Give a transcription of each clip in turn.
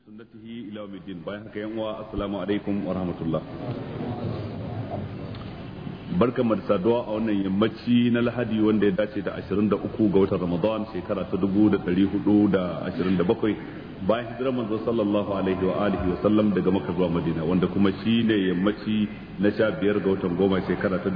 sunnatihi ila yawmiddin. Bayan haka yan uwa, assalamu alaikum wa rahmatullah. Barkamu da saduwa a wannan yammaci na Lahadi wanda ya dace da 23 ga watan Ramadan shekara ta 1427 bayan hijirar manzo sallallahu alaihi wa alihi wa sallam daga Makka zuwa Madina, wanda kuma shine yammaci na 15 ga watan goma shekara ta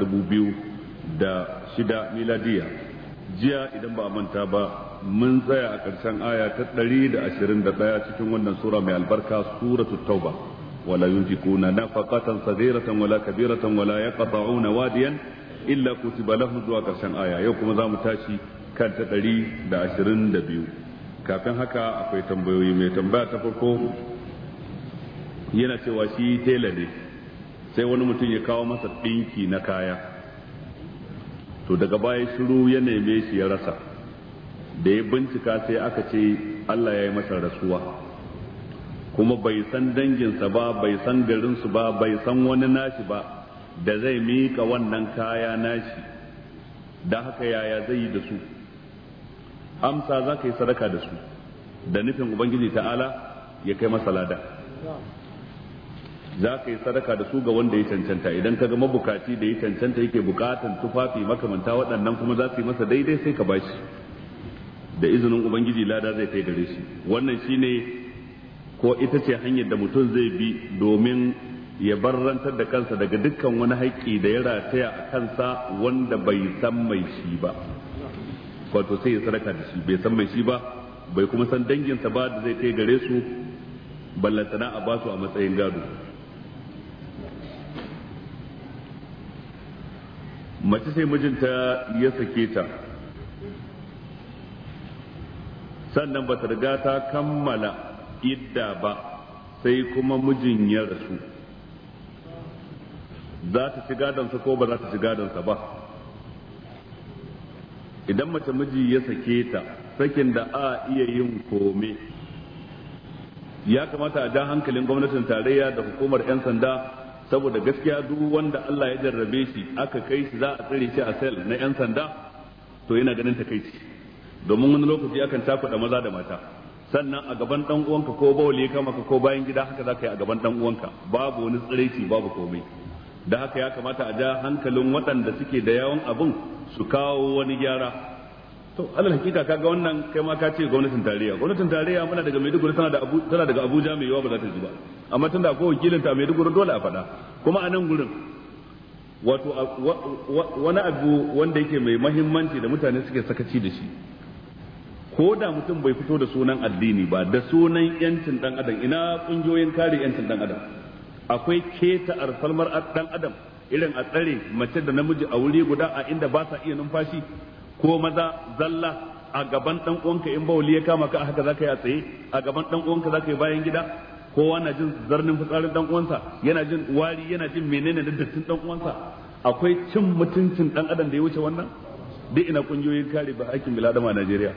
2006 miladiya. Jiya idan ba a manta ba mun tsaya a ƙarshen aya ta 121 cikin wannan sura mai albarka, suratul tauba. ولا ينفقون نفقة صغيرة ولا كبيرة ولا يقطعون واديا إلا كتب لهم zuwa ƙarshen aya. Yau kuma za mu tashi kan ta 122. Kafin haka akwai tambayoyi. Mai tambaya ta farko yana cewa shi tela ne, sai wani mutum ya kawo masa ɗinki na kaya, to daga baya shiru ya neme shi ya rasa. Da ya bincika sai aka ce Allah ya yi masa rasuwa, kuma bai san danginsa ba, bai san garinsu ba, bai san wani nashi ba da zai mika wannan kaya nashi, da haka yaya zai yi da su? Amsa, za ka yi sadaka da su da nufin Ubangiji ta'ala ya kai masa lada. Za ka yi sadaka da su ga wanda ya cancanta. Idan ka ga mabukaci da ya cancanta yake bukatan tufafi makamanta waɗannan kuma za su yi masa daidai, sai ka bashi da izinin Ubangiji, lada zai kai gare shi. Wannan shine ko ita ce hanyar da mutum zai bi domin ya barrantar da kansa daga dukkan wani haƙƙi da ya rataya a kansa wanda bai san mai shi ba. Wato sai ya sadaka da shi, bai san mai shi ba, bai kuma san danginsa ba da zai kai gare su, ballantana a basu a matsayin gado. Mace sai mijinta ya sake ta, sannan ba ta riga ta kammala idda ba, sai kuma mijin ya rasu. Za ta ci gadonsa ko ba za ta ci gadonsa ba? Idan mace miji ya sake ta sakin da a iya yin kome, ya kamata a ja hankalin gwamnatin tarayya da hukumar 'yan sanda, saboda gaskiya duk wanda Allah ya jarrabe shi aka kai shi za a tsare shi a sel na 'yan sanda, to yana ganin takaici, domin wani lokaci akan takuɗa maza da mata. Sannan a gaban dan uwanka ko bawali ya kama ka ko bayan gida, haka za ka yi a gaban dan uwanka, babu wani tsiraici, babu komai. Da haka ya kamata a ja hankalin waɗanda suke da yawan abin su kawo wani gyara. To alal hakika kaga wannan kai ma ka ce gwamnatin tarayya muna daga Maiduguri, tana daga Abuja, mai yawa ba za ta ji ba, amma tunda akwai wakilinta a Maiduguri dole a faɗa. Kuma a nan gurin wato wani abu wanda yake mai mahimmanci da mutane suke sakaci da shi, ko da mutum bai fito da sunan addini ba, da sunan yancin dan adam. Ina kungiyoyin kare yancin dan adam? Akwai keta alfarmar dan adam irin a tsare mace da namiji a wuri guda a inda ba sa iya numfashi, ko maza zalla a gaban dan uwanka in bawli ya kama ka haka zaka yi a tsaye, a gaban dan uwanka zaka yi bayan gida, kowa na jin zarnin fitsarin dan uwansa, yana jin wari, yana jin menene da dattin dan uwansa. Akwai cin mutuncin dan adam da ya wuce wannan? Duk ina kungiyoyin kare ba hakkin biladama a Najeriya.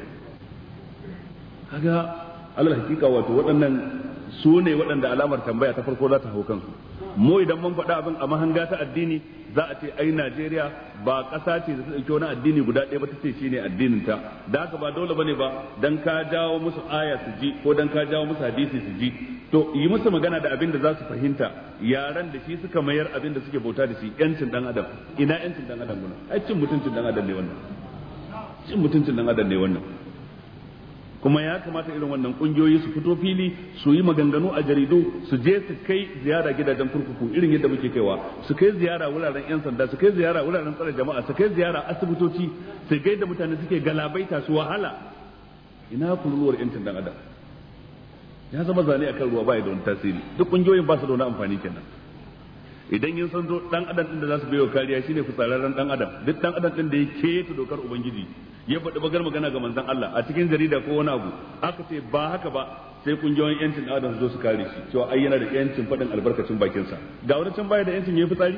Kaga alal hakika wato waɗannan su ne waɗanda alamar tambaya ta farko za ta hau kansu. Mu idan mun faɗa abin a mahanga ta addini, za a ce ai Najeriya ba ƙasa ce da ta ɗauki wani addini guda ɗaya ba ta ce shine addinin ta. Da haka ba dole bane ba dan ka jawo musu aya su ji ko dan ka jawo musu hadisi su ji, to yi musu magana da abin da za su fahimta, yaran da shi suka mayar abin da suke bauta da shi yancin dan adam. Ina yancin dan adam guna? Ai cin mutuncin dan adam ne wannan. Cin mutuncin dan adam ne wannan. Kuma ya kamata irin wannan kungiyoyi su fito fili su yi maganganu a jaridu, su je su kai ziyara gidajen kurkuku irin yadda muke kaiwa, su kai ziyara wuraren 'yan sanda, su kai ziyara wuraren tsare jama'a, su kai ziyara asibitoci, su ga yadda mutane suke galabaita su wahala. Ina kururuwar 'yancin dan adam? Ya zama zane akan ruwa, ba da wani tasiri. Duk kungiyoyin ba su da wani amfani kenan. Idan yin san dan adam din da za su bayo kariya shine fitsararren dan adam, duk dan adam din da ya keta dokar ubangiji, ya faɗi bagar magana ga manzon Allah a cikin jarida ko wani abu, aka ce ba haka ba, sai kungiyoyin yancin adam su zo su kare shi, cewa ai yana da yancin faɗin albarkacin bakinsa. Ga wani can baya da yancin yayi fitsari?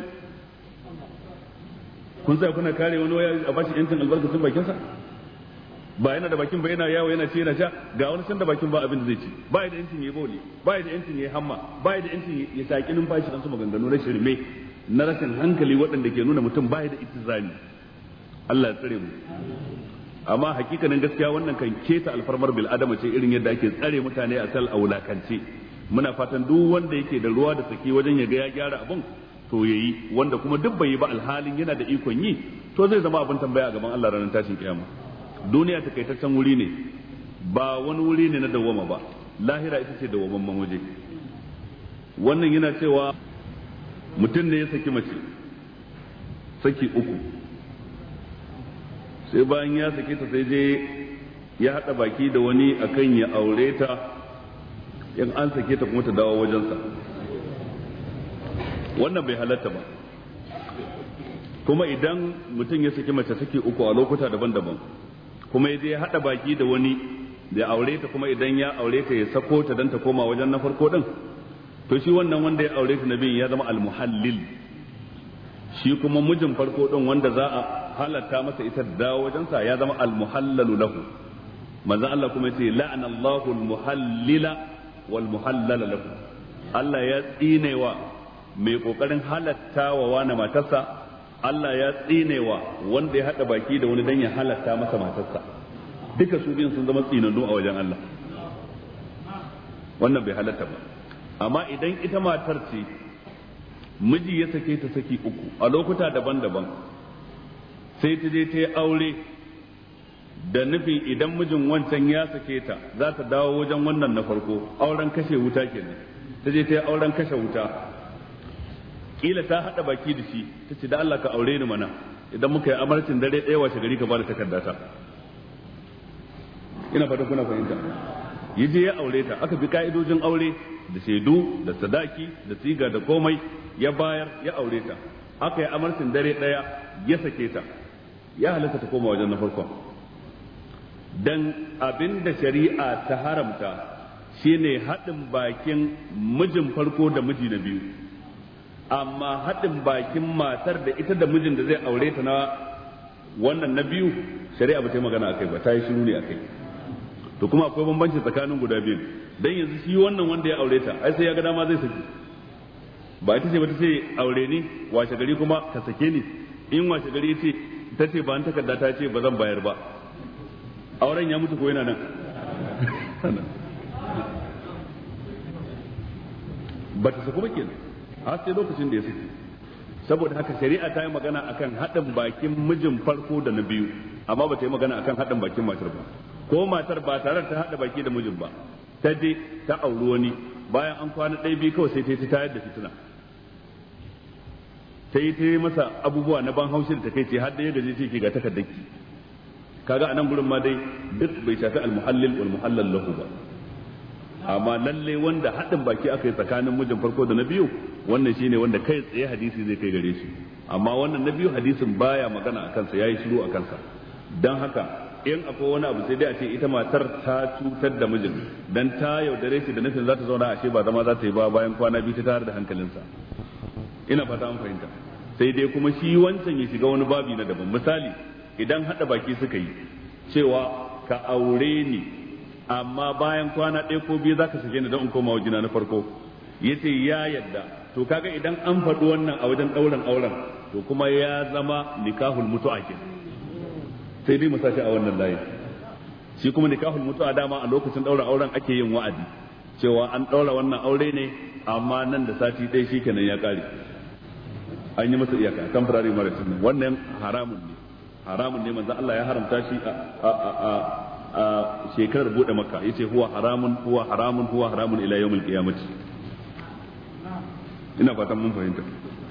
Kun sai kuna kare wani waya a bashi yancin albarkacin bakinsa? Ba yana da bakin ba, yana yawo, yana ce, yana sha. Ga wani can da bakin ba abin da zai ci, ba da yancin yayi boli, ba da yancin yayi hamma, ba da yancin ya saki numfashi, dan su maganganu na shirme na rashin hankali waɗanda ke nuna mutum ba da itizani. Allah ya tsare mu. amma hakikanin gaskiya wannan kan keta alfarmar bil adama ce irin yadda ake tsare mutane a sal aulakance. Muna fatan duk wanda yake da ruwa da tsaki wajen ya ga ya gyara abin to yayi, wanda kuma duk bai yi ba alhalin yana da ikon yi to zai zama abin tambaya a gaban Allah ranar tashin kiyama. Duniya takaitaccen wuri ne, ba wani wuri ne na dawwama ba, lahira ita ce dawwamamman waje. Wannan yana cewa mutum ne ya saki mace saki uku, sai bayan ya sake ta sai je ya haɗa baki da wani akan ya aure ta, in an sake ta kuma ta dawo wajensa. Wannan bai halatta ba. Kuma idan mutum ya saki mace saki uku a lokuta daban-daban kuma ya je ya haɗa baki da wani da aure ta, kuma idan ya aure ta ya sako ta don ta koma wajen na farko din, to shi wannan wanda ya aure ta na biyun ya zama almuhallil. Shi kuma mijin farko din wanda za a halatta masa ita da dawo wajensa ya zama almuhallalu lahu. Manzo Allah kuma ya ce la'ana Allahu almuhallila wal muhallala lahu. Allah ya tsinewa mai kokarin halatta wa wani matarsa, Allah ya tsinewa wanda ya haɗa baki da wani dan ya halatta masa matarsa. Duka su biyun sun zama tsinannu a wajen Allah. Wannan bai halatta ba. Amma idan ita matar ce miji ya sake ta saki uku a lokuta daban-daban, sai ta je ta yi aure da nufin idan mijin wancan ya sake ta za ta dawo wajen wannan na farko, auren kashe wuta kenan. Ta je ta yi auren kashe wuta, kila ta haɗa baki da shi, ta ce da Allah ka aure ni mana, idan muka yi amarcin dare ɗaya washe gari ka bada takardata. Ina fatan kuna fahimta. Ya je ya aure ta, aka bi ka'idojin aure da shaidu da sadaki da siga da komai, ya bayar ya aure ta, aka yi amarcin dare ɗaya ya sake ta, ya halatta ta koma wajen na farkon. Dan abin da shari'a ta haramta shine haɗin bakin mijin farko da miji na biyu, amma haɗin bakin matar da ita da mijin da zai aure ta na wannan na biyu shari'a ba ta yi magana akai ba, ta yi shiru ne akai. To kuma akwai bambanci tsakanin guda biyu, dan yanzu shi wannan wanda ya aure ta ai sai ya ga dama zai saki, ba ita ce ba ta ce aure ni washe gari kuma ka sake ni, in washe gari ce ta ce ba an takarda ta ce ba zan bayar ba, auren ya mutu ko yana nan? Ba ta saku ba kenan har sai lokacin da ya saki. Saboda haka shari'a ta yi magana akan haɗin bakin mijin farko da na biyu, amma ba ta yi magana akan haɗin bakin matar ba. Ko matar ba tare da ta haɗa baki da mijin ba, ta je ta auri wani, bayan an kwana ɗaya biyu kawai sai ta yi tayar da fitina, ta yi masa abubuwa na ban haushi da takaice har da ya gaje ce ke ga takardaki. Kaga a nan gurin ma dai duk bai shafi almuhallil wal muhallal lahu ba. Amma lalle wanda haɗin baki aka yi tsakanin mijin farko da na biyu, wannan shine wanda kai tsaye hadisi zai kai gare shi. Amma wannan na biyu hadisin baya magana a kansa, yayi shiru a kansa. Dan haka in akwai wani abu sai dai a ce ita matar ta cutar da mijin dan ta yaudare shi da nufin za ta zauna ashe ba zama za ta yi ba, bayan kwana biyu ta tare da hankalinsa. Ina fata an fahimta. Sai dai kuma shi wancan ya shiga wani babi na daban. Misali idan haɗa baki suka yi cewa ka aure ni amma bayan kwana ɗaya ko biyu za ka sake ni don in koma wajena na farko, ya ce ya yadda, to kaga idan an faɗi wannan a wajen ɗaurin auren to kuma ya zama nikahul mutu'a kenan. Sai dai mu sashi a wannan layin. Shi kuma nikahul mutu'a dama a lokacin ɗaurin auren ake yin wa'adi cewa an ɗaura wannan aure ne amma nan da sati ɗaya shikenan ya ƙare, an yi masa iyaka temporary marriage ne. Wannan haramun ne, haramun ne. Manzo Allah ya haramta shi a shekarar bude Makka, yace huwa haramun huwa haramun huwa haramun ila yawmil qiyamati. Ina fatan mun fahimta.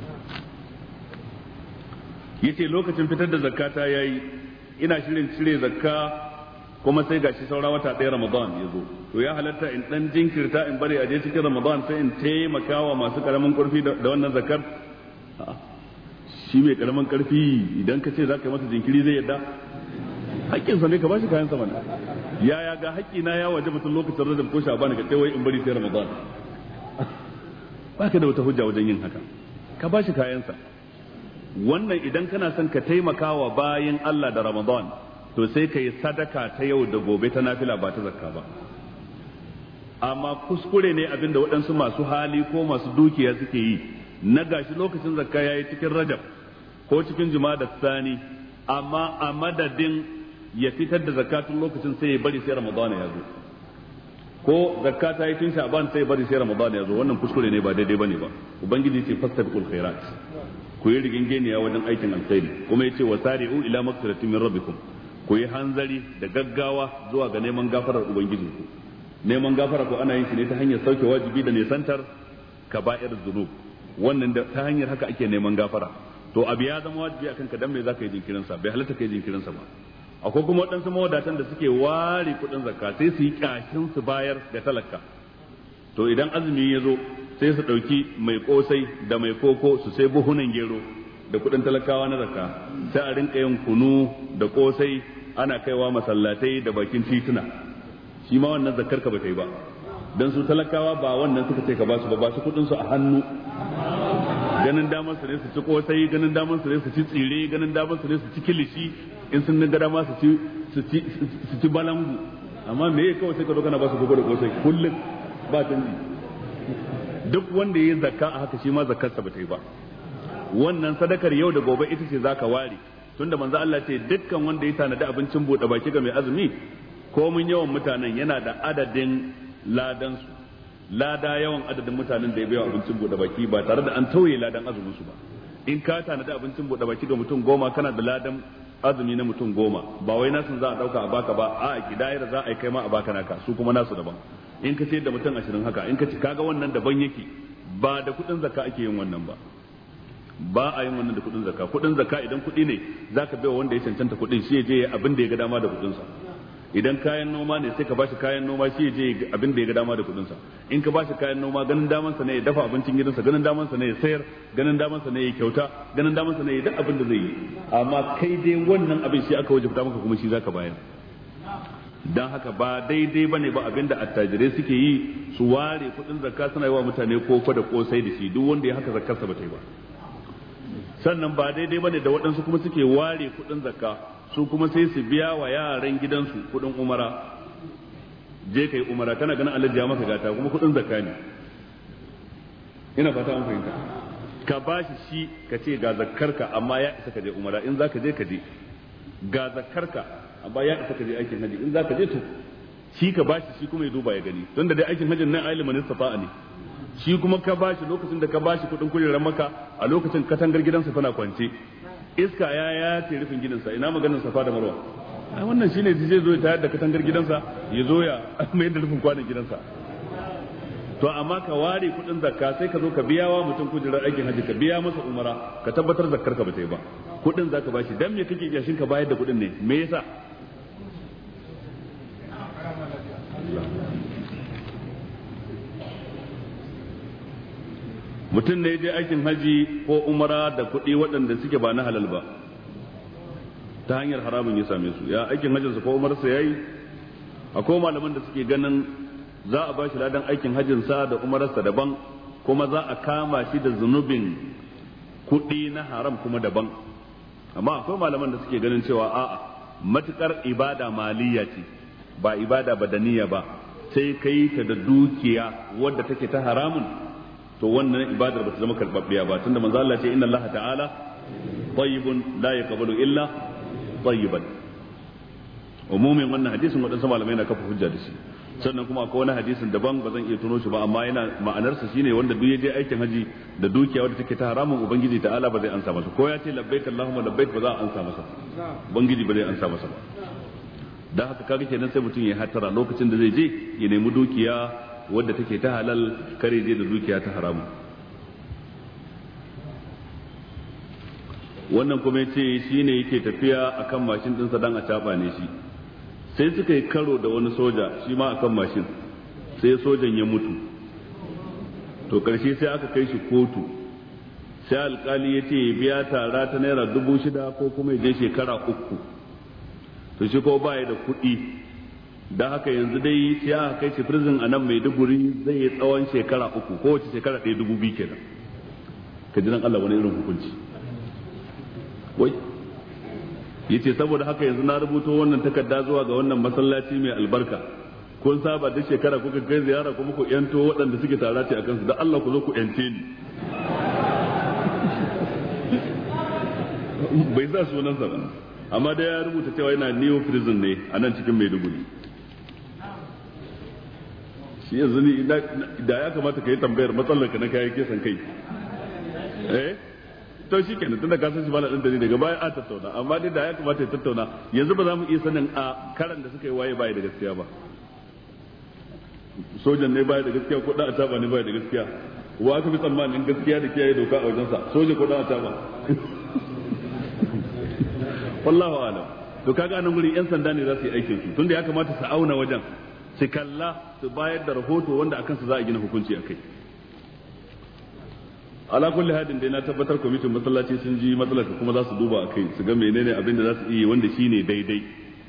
Yace lokacin fitar da zakata yayi, ina shirin cire zakka kuma sai gashi saura wata ɗaya Ramadan ya zo, to ya halatta in dan jinkirta in bari a je cikin Ramadan sai in taimakawa masu karamin karfi da wannan zakar? Shi mai karamin karfi idan ka ce za ka yi masa jinkiri zai yadda? Haƙƙinsa ne ka bashi kayan sama ne. Yaya ga haƙƙina ya waje mutum lokacin Rajab ko Sha'ban ka wai in bari sai Ramadan? Baka da wata hujja wajen yin haka, ka bashi kayansa. Wannan idan kana son ka taimakawa bayin Allah da Ramadan, to sai ka yi sadaka ta yau da gobe ta nafila ba ta zakka ba. Amma kuskure ne abinda waɗansu masu hali ko masu dukiya suke yi, na gashi lokacin zakka yayi cikin Rajab ko cikin Jumada Sani, amma a madadin ya fitar da zakatun lokacin sai ya bari sai ramadana ya zo, ko zakka ta yi tun sha'ban sai bari sai ramadana ya zo. Wannan kuskure ne, ba daidai bane ba. Ubangiji ce fastabiqul khairat, ku yi rigingeniya wajen aikin alkhairi, kuma yace wasari'u ila maghfiratin min rabbikum, ku yi hanzari da gaggawa zuwa ga neman gafarar ubangijinku. Neman gafara ko ana yin shi ne ta hanyar sauke wajibi da nisantar kaba'ir dhunub, wannan da ta hanyar haka ake neman gafara. To abu ya zama wajibi akan ka, dan me zaka yi jinkirin sa? Bai halatta kai jinkirin sa ba. Akwai kuma waɗansu mawadatan da suke ware kuɗin zakka sai su yi kashin su bayar da talaka. To idan azumi ya zo sai su ɗauki mai kosai da mai koko su sai buhunan gero da kuɗin talakawa na zakka, sai a rinka yin kunu da kosai ana kaiwa masallatai da bakin tituna. Shi ma wannan zakkar ka ba ta yi ba, dan su talakawa ba wannan suka ce ka ba su ba su kuɗin su a hannu. Ganin damar su ne su ci kosai, ganin damar su ne su ci tsire, ganin damar su ne su ci kilishi, in sun ga dama su ci balangu. Amma me yake kawai sai ka zo kana ba su koko da kosai kullum ba canji. Duk wanda ya yi zakka a haka shi ma zakkarsa ba ta yi ba. Wannan sadakar yau da gobe ita ce zaka ware, tunda manzo Allah ce dukkan wanda ya tanadi abincin bude baki ga mai azumi, ko mun yawan mutanen yana da adadin ladansu. Lada yawan adadin mutanen da ya bawa abincin bude baki ba tare da an tauye ladan azumin su ba. In ka tanadi abincin bude baki ga mutum 10 kana da ladan azumi na mutum 10, ba wai nasu za a dauka a baka ba, a kidayar za a yi kai ma a baka naka, su kuma nasu daban. In ka sayar da mutum 20 haka, in ka ci kaga wannan daban yake, ba da kudin zakka ake yin wannan ba. Ba a yin wannan da kudin zakka. Kudin zakka idan kudi ne zaka bai wanda ya cancanta kudin, shi ya je abin da ya ga dama da kudin sa. Idan kayan noma ne sai ka bashi kayan noma, shi ya je abin da ya ga dama da kudin sa. In ka bashi kayan noma, ganin daman sa ne ya dafa abincin gidansa, ganin daman sa ne ya sayar, ganin daman sa ne ya kyauta, ganin daman sa ne ya duk abin da zai yi. Amma kai dai wannan abin shi aka wajibta maka kuma shi zaka bayar. Dan haka ba daidai bane ba abinda attajirai suke yi, su ware kudin zakka suna yi wa mutane koko da kosai da shi. Duk wanda ya haka zakkarsa ba ta yi ba. Sannan ba daidai bane da waɗansu kuma suke ware kudin zakka, su kuma sai su biya wa yaran gidansu kudin umara. Je kai umara, kana ganin Allah ya maka gata, kuma kudin zakka ne. Ina fata an fahimta. Ka bashi shi ka ce ga zakkarka, amma ya isa ka je umara. In zaka je ka je, ga zakkarka amma ya isa ka je aikin haji. In zaka je to shi ka bashi, shi kuma ya duba ya gani, tunda dai aikin hajjin nan ayyul manistafa ne. Shi kuma ka bashi lokacin da ka bashi kudin kujerar maka, a lokacin katangar gidansa tana kwance, iska ya ce rufin gidansa, ina maganar safa da marwa. Ai wannan shine zai zo ya tayar da katangar gidansa, ya zo ya mai da rufin kwanan gidansa. To amma ka ware kudin zakka sai ka zo ka biya wa mutum kujerar aikin haji, ka biya masa umara, ka tabbatar zakkar ka ba ta yi ba. Kudin zaka bashi, dan me kake yashin ka bayar da kudin ne? Me yasa? Mutum ne je aikin haji ko umara da kuɗi waɗanda suke ba na halal ba, ta hanyar haramun ya same su. Ya aikin hajjinsa ko umarsa ya yi? Akwai malaman da suke ganin za a ba shi ladan aikin hajjinsa da umararsa daban, kuma za a kama shi da zunubin kuɗi na haram kuma daban. Amma akwai malaman da suke ganin cewa a'a, matukar ibada maliya ce, ba ibada badaniya ba, sai kai ta da dukiya wadda take ta haramun, to wannan ibadar ba ta zama karbabbiya ba, tunda manzo Allah ce inna Allah ta'ala tayyibun la yaqbalu illa tayyiban. Umumin wannan hadisin wadansu malamai na kafa hujja da shi. Sannan kuma akwai wani hadisin daban ba zan iya tuno shi ba, amma yana ma'anarsa shine wanda duk ya je aikin haji da dukiya wadda take ta haramun, ubangiji ta'ala ba zai ansa masa. Ko ya ce labbaik Allahumma labbaik, ba za a ansa masa, ubangiji ba zai ansa masa ba. Dan haka kaga kenan sai mutum ya hatara lokacin da zai je ya nemi dukiya wadda take ta halal, kare je da dukiya ta haramu. Wannan kuma yace shine yake tafiya akan mashin dinsa dan a taba ne shi, sai suka yi karo da wani soja shi ma akan mashin, sai sojan ya mutu. To karshe sai aka kai shi kotu, sai alkali ya ce ya biya tara ta naira 6,000 ko kuma ya je shekara 3. To shi ko baya da kuɗi, da haka yanzu dai sai aka kai shi prison a nan Maiduguri, zai yi tsawon shekara 3, kowace shekara 1,200 kenan. Ka ji nan Allah wani irin hukunci. Wai yace saboda haka yanzu na rubuto wannan takarda zuwa ga wannan masallaci mai albarka, kun saba duk shekara kuka kai ziyara kuma ku yanto waɗanda suke tara ce a kansu, da Allah ku zo ku yance ni. Bai sa sunansa ba, amma da ya rubuta cewa yana neo prison ne a nan cikin Maiduguri. Shi yanzu ni da ya kamata ka yi tambayar matsalar ka na kayan kisan kai to shi kenan tunda ka san shi malamin da ne daga baya a tattauna, amma dai da ya kamata ya tattauna. Yanzu ba za mu iya sanin a karan da suka yi waye baya da gaskiya ba, sojan ne baya da gaskiya ko dan ataba ne baya da gaskiya, wa aka fi tsammanin gaskiya da kiyaye doka a wajensa, soja ko dan ataba wallahu alam. To kaga anan gurin yan sanda ne za su yi aikin su, tunda ya kamata su auna wajen, su kalla, su bayar da rahoto wanda akan su za a gina hukunci akai. Ala kulli hadin dai na tabbatar kwamitin masallaci sun ji matsalar kuma za su duba akai, su ga menene abin da za su yi wanda shine daidai.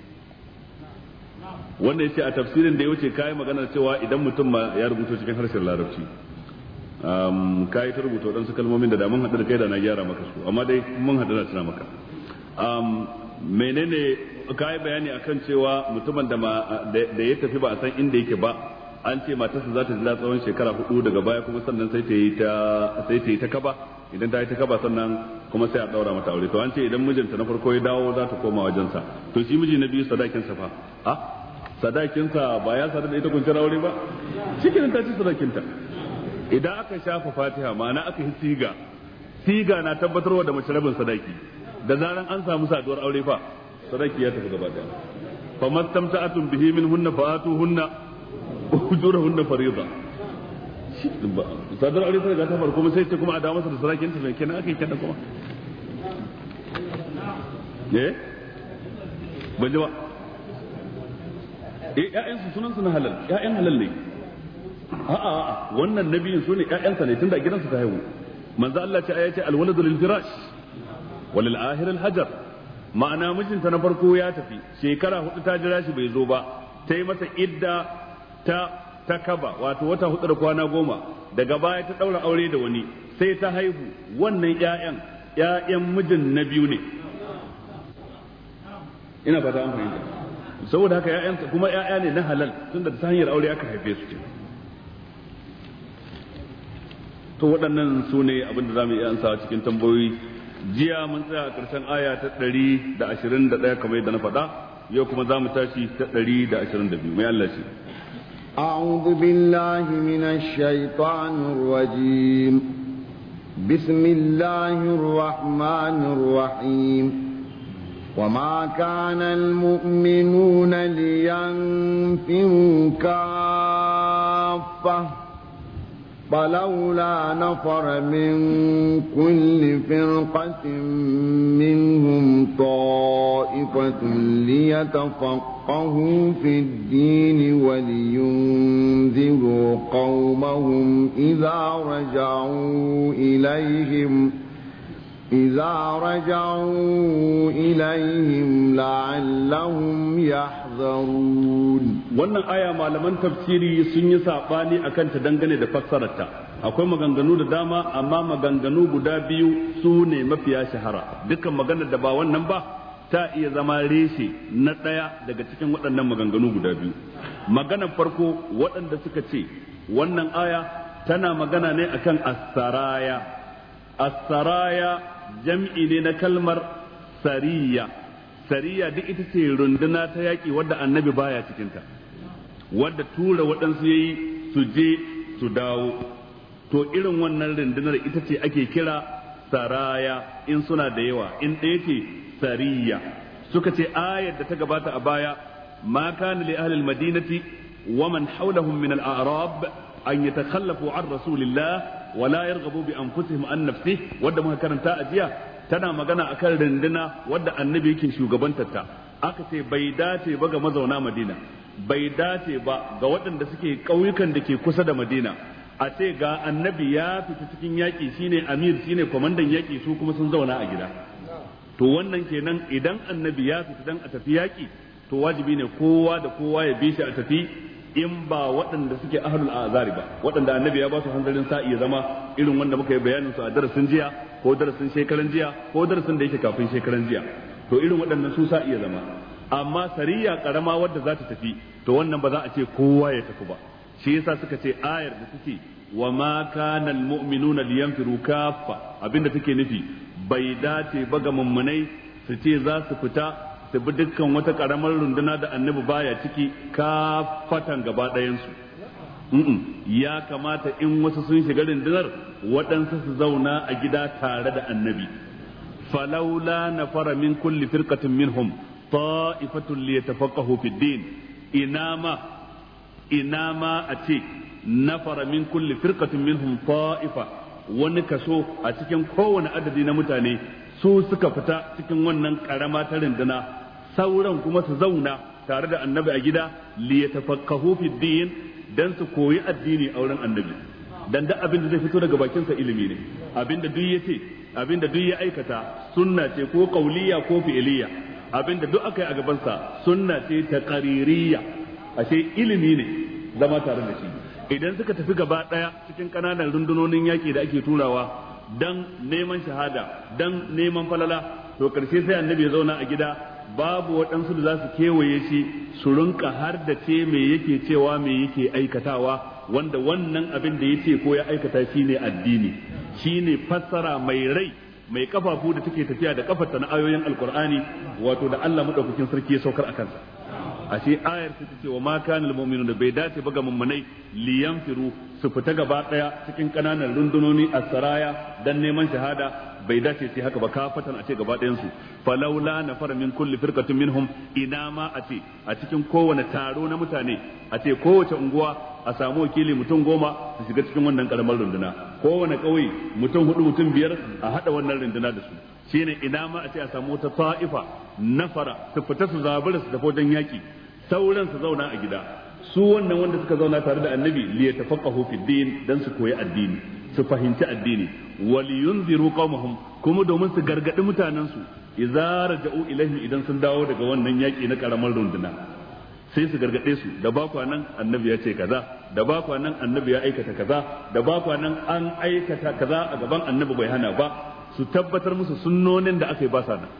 Wanda yace a tafsirin da ya wuce kai magana cewa idan mutum ma ya rubuto cikin harshen Larabci kai ta rubuta wadansu kalmomin da mun hada da kai da na gyara maka su, amma dai mun hada da tana maka. Menene kai bayani akan cewa mutumin da ya tafi ba a san inda yake ba, an ce matarsa za ta jira tsawon shekara 4 daga baya kuma sannan sai ta yi ta kaba, idan ta yi ta kaba sannan kuma sai a daura mata aure. To an ce idan mijinta na farko ya dawo za ta koma wajensa, to shi miji na biyu sadakinsa fa sadakinsa ba ya sadar da ita kuncin aure ba, cikin ta ci sadakinta. Idan aka shafa Fatiha ma'ana aka yi siga na tabbatarwa da mace rabin sadaki, da zaran an samu saduwar aure fa sadaki ya tafi gaba daya. fa mastamta'atun bihi minhunna fa'atuhunna ujurahunna fariida. Sadar aure sai ga ta farko sai ce kuma a dawo masa da sadakinta mai kenan aka yi kada kuma ban ji ba. ƴaƴansu sunan su na halal, ƴaƴan halal ne. A'a wannan nabiyin su ne ƴaƴansa ne tunda a gidansa ta haihu. Manzo Allah ce ayace alwaladu lil firash walil ahir al hajar. Ma'ana mijinta na farko ya tafi shekara 4 ta jira shi bai zo ba, ta yi masa idda ta kaba wato wata 4 da kwana 10, daga baya ta daura aure da wani sai ta haihu. Wannan ƴaƴan mijin na biyu ne. Ina fata an fahimta. Saboda haka ƴaƴansa kuma ƴaƴa ne na halal tunda ta hanyar aure aka haife su. To waɗannan su ne abin da za mu iya ansawa cikin tambayoyi. Jiya mun tsaya a ƙarshen aya ta 121 kamar yadda na faɗa, yau kuma za mu tashi ta 122. Mai Allah shi. أعوذ بالله من الشيطان الرجيم. بسم الله الرحمن الرحيم. وما كان المؤمنون لينفروا كافة فلولا نفر من كل فرقة منهم طائفة ليتفقهوا في الدين ولينذروا قومهم إذا رجعوا إليهم لعلهم يحذرون. wannan aya malaman tafsiri sun yi sabani akan ta dangane da fassararta. Akwai maganganu da dama, amma maganganu guda biyu su ne mafiya shahara. Dukkan maganar da ba wannan ba ta iya zama reshe na ɗaya daga cikin waɗannan maganganu guda biyu. Maganar farko waɗanda suka ce wannan aya tana magana ne akan as-saraya. As-saraya jam'i ne na kalmar sariya. Sariya duk ita ce runduna ta yaƙi wadda annabi baya cikinta, wadda tura waɗansu yayi su je su dawo. To irin wannan rundunar ita ce ake kira saraya in suna da yawa, in ɗaya ce sariya. Suka ce ayar da ta gabata a baya, ma kana li ahli al-madinati wa man hawlahum min al-a'rab an yatakhallafu an rasulillah wa la yarghabu bi anfusihim an nafsihi, wadda muka karanta a jiya tana magana akan runduna wadda annabi yake shugabantarta. Aka ce bai dace ba ga mazauna Madina, bai dace ba ga waɗanda suke ƙauyukan da ke kusa da Madina, a ce ga annabi ya fita cikin yaƙi shine amir shine kwamandan yaƙi, su kuma sun zauna a gida. To wannan kenan idan annabi ya fita dan a tafi yaƙi, to wajibi ne kowa da kowa ya bi shi a tafi, in ba waɗanda suke ahlul azari ba, waɗanda annabi ya ba su hanzarin sa iya zama irin wanda muka yi bayanin su a darasin jiya ko darasin shekaran jiya ko darasin da yake kafin shekaran jiya. To irin waɗannan su sa iya zama. Amma sariya karama wadda za ta tafi, to wannan ba za a ce kowa ya tafi ba. Shi yasa suka ce ayar da take wa ma kana almu'minuna liyanfiru kaffa, abinda take nufi bai dace ba ga mummunai su su ce za su fita su bi dukkan wata karamar runduna da annabi baya ciki kafatan gaba ɗayansu. Ya kamata in wasu sun shiga rundunar waɗansu su zauna a gida tare da annabi. falaula nafara min kulli firqatin minhum ta'ifatun liyatafaqahu fid din. ina ma a ce nafara min kulli firqatin minhum ta'ifa, wani kaso a cikin kowane adadi na mutane su suka fita cikin wannan karama ta rinduna, sauran kuma su zauna tare da annabi a gida liyatafaqahu fid din, dan su koyi addini a wurin annabi. Dan da abin da zai fito daga bakinsa ilimi ne, abinda duk yace, abinda duk ya aikata sunna ce ko qauliyya ko fi'liyya, abinda duk aka yi a gabansa sunna ce ta qaririyya, ashe ilimi ne zama tare da shi. Idan suka tafi gaba daya cikin kananan rundunonin yaki da ake turawa dan neman shahada, dan neman falala, to karshe sai annabi ya zauna a gida, babu waɗansu da za su kewaye shi su rinka har da ce me yake cewa me yake aikatawa, wanda wannan abin da yace ko ya aikata shine addini, shine fassara mai rai mai kafafu da take tafiya da kafarta na ayoyin alkur'ani, wato da Allah madaukakin sarki ya saukar a kansa. ashe ayar ta ce wa ma kana lil mu'minuna, bai dace ba ga mummunai liyanfiru su fita gaba daya cikin kananan rundunoni as-saraya dan neman shahada, bai dace sai haka ba kafatan a ce gaba ɗayan su. falaula nafara min kulli firqatin minhum, ina ma a ce a cikin kowane taro na mutane, a ce kowace unguwa a samu wakili mutum 10 su shiga cikin wannan karamar runduna, kowane kauye mutum 4 mutum 5 a hada wannan runduna da su. shine ina ma a ce a samu wata ta'ifa nafara su fita su zabura su tafi wajen yaki, sauran su zauna a gida. su wannan wanda suka zauna tare da annabi li yatafaqahu fi din, dan su koyi addini, su fahimci addini, wal yunziru qaumahum, kuma domin su gargadi mutanen su idza raja'u ilaihim, idan sun dawo daga wannan yaki na karamar runduna, sai su gargade su da ba nan annabi ya ce kaza, da ba nan annabi ya aikata kaza, da ba nan an aikata kaza a gaban annabi bai hana ba, su tabbatar musu sunnonin da aka yi ba sa nan,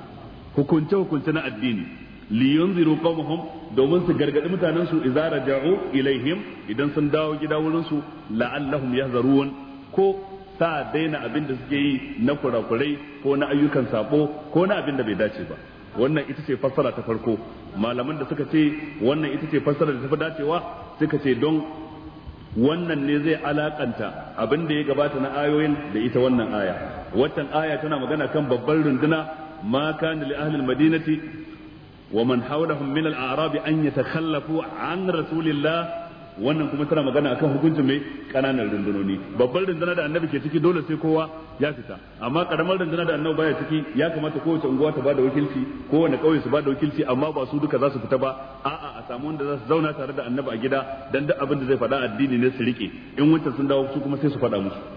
hukunce na addini. liyunziru qaumahum, domin su gargadi mutanen su idza raja'u ilaihim, idan sun dawo gida wurin su la'allahum yahzarun, ko sa daina abin da suke yi na kurakurai ko na ayyukan sabo ko na abin da bai dace ba. wannan ita ce fassara ta farko. malaman da suka ce wannan ita ce fassara da ta fi dacewa, suka ce don wannan ne zai alakanta abin da ya gabata na ayoyin da ita wannan aya. Waccan aya tana magana kan babbar runduna, ma kana li ahli al-madinati wa man hawlahum min al-a'rab an yatakhallafu an rasulillah. wannan kuma tana magana akan hukuncin mai kananan rundunoni. babbar runduna da annabi ke ciki dole sai kowa ya fita, amma karamar runduna da annabi baya ciki ya kamata kowace unguwa ta bada wakilci, kowane kauye su bada wakilci, amma ba su duka za su fita ba, a'a a samu wanda za su zauna tare da annabi a gida, dan duk abin da zai faɗa addini ne su rike, in wancan sun dawo su kuma sai su faɗa musu.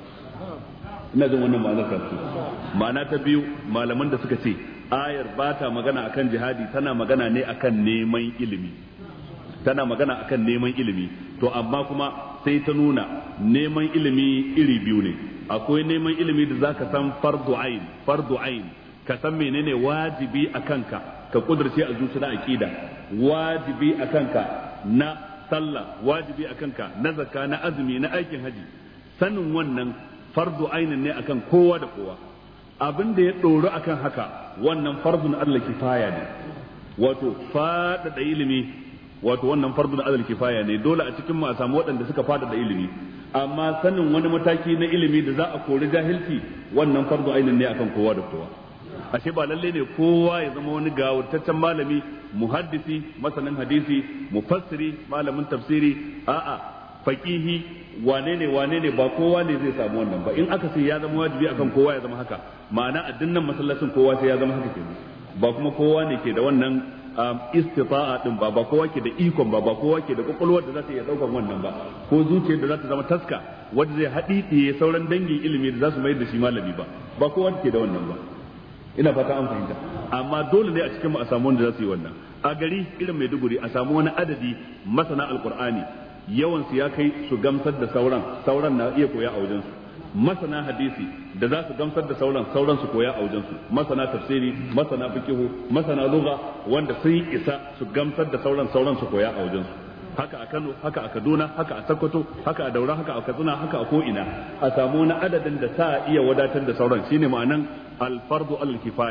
ina jin wannan ma'anar karatu. ma'ana ta biyu, malaman da suka ce ayar ba ta magana akan jihadi, tana magana ne akan neman ilimi, tana magana akan neman ilimi. To amma kuma sai ta nuna neman ilimi iri biyu ne. akwai neman ilimi da zaka san fardu ain, ka san menene wajibi akan ka kudurce a zuciya aqida, wajibi akan ka na sallah, wajibi akan ka na zakka, na azumi, na aikin haji. sanin wannan fardu ain ne akan kowa da kowa. abin da ya doro akan haka, wannan fardun Allah kifaya ne, wato faɗaɗa ilimi, wato wannan fardun adal kifaya ne. dole a cikin mu a samu waɗanda suka fada da ilimi, amma sanin wani mataki na ilimi da za a kori jahilci, wannan fardu ainin ne akan kowa da kowa. ashe ba lalle ne kowa ya zama wani gawurtaccen malami, muhaddisi, masanin hadisi, mufassiri, malamin tafsiri, a'a faqihi, wane ne ba kowa ne zai samu wannan ba. in aka ce ya zama wajibi akan kowa ya zama haka, ma'ana a dinnan masallacin kowa sai ya zama haka kenan, ba kuma kowa ne ke da wannan istita'a din ba kowa ke da ikon ba kowa ke da kokolwar da za ta iya daukan wannan ba, ko zuciyar da za ta zama taska wanda zai haɗiɗiye sauran dangin ilimi da za su mayar da shi malami ba kowa ke da wannan ba. ina fata an fahimta. amma dole ne a cikin mu a samu wanda za su yi wannan. a gari irin Maiduguri a samu wani adadi masana alqur'ani, yawan su ya kai su gamsar da sauran na iya koya a wajen su. masana hadisi da za su gamsar da sauran su koya a wajensu, masana tafsiri, masana fikihu, masana lugha, wanda sun isa su gamsar da sauran su koya a wajensu. haka a Kano, haka a Kaduna, haka a Sokoto, haka a Daura, haka a Katsina, haka a ko'ina a samu wani adadin da sa iya wadatar da sauran. shine ma'anan al-fardu al-kifaya.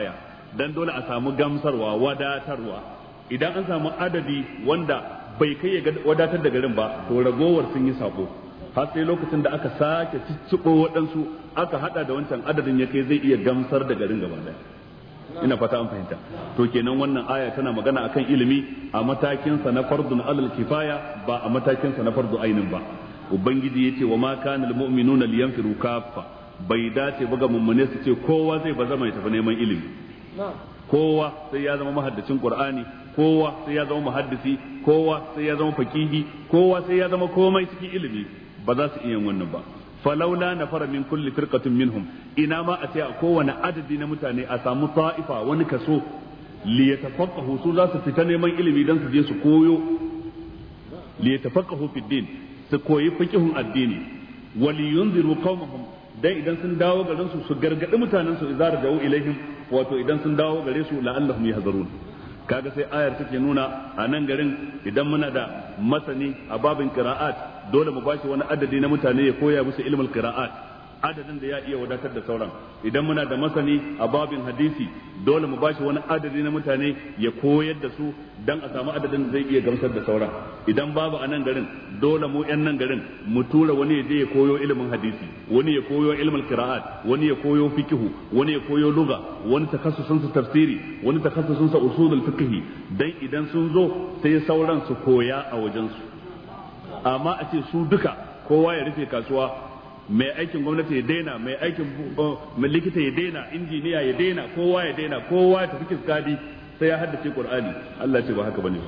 dan dole a samu gamsarwa wadatarwa. Idan an samu adadi wanda bai kai ya wadatar da garin ba to ragowar sun yi sako, har sai lokacin da aka sake cicciɓo waɗansu aka hada da wancan adadin ya kai zai iya gamsar da garin gaba daya. Ina fata an fahimta. To kenan wannan aya tana magana akan ilimi a matakin sa na fardun alal kifaya ba a matakin sa na fardu ainin ba. Ubangiji yace wa ma kana lil mu'minuna liyanfiru kaffa, bai dace ba ga mummune su ce kowa zai bazama ya tafi neman ilimi, kowa sai ya zama mahaddacin Qur'ani, kowa sai ya zama muhaddisi, kowa sai ya zama faqihi, kowa sai ya zama komai cikin ilimi. Ba za su iya wannan ba. falaula nafara min kulli firqatin minhum, ina ma a ce a kowane adadi na mutane a samu ta'ifa wani kaso li yatafaqahu, su za su fita neman ilimi dan su je su koyo, li yatafaqahu fi din, su koyi fiqhun addini, wal yunziru qaumahum, dai idan sun dawo garin su gargadi mutanen su idza rajau ilaihim, wato idan sun dawo gare su la'allahum yahzarun. Kaga sai ayar take nuna a nan garin idan muna da masani a babin qira'at dole mu bashi wani adadi na mutane ya koya musu ilmul qira'at, adadin da ya iya wadatar da sauran. Idan muna da masani a babin hadisi dole mu bashi wani adadi na mutane ya koyar da su dan a samu adadin da zai iya gamsar da sauran. Idan babu a nan garin dole mu yan nan garin mu tura wani ya je ya koyo ilimin hadisi, wani ya koyo ilmul qira'at, wani ya koyo fiqhu, wani ya koyo lugha, wani takassusun sa tafsiri, wani takassusun sa usulul fiqh, dan idan sun zo sai sauran su koya a wajen su. Amma a ce su duka kowa ya rufe kasuwa, mai aikin gwamnati ya daina, mai aikin likita ya daina, injiniya ya daina, kowa ya daina, kowa ya tafi kiskadi sai ya haddace Qur'ani. Allah ce ba haka bane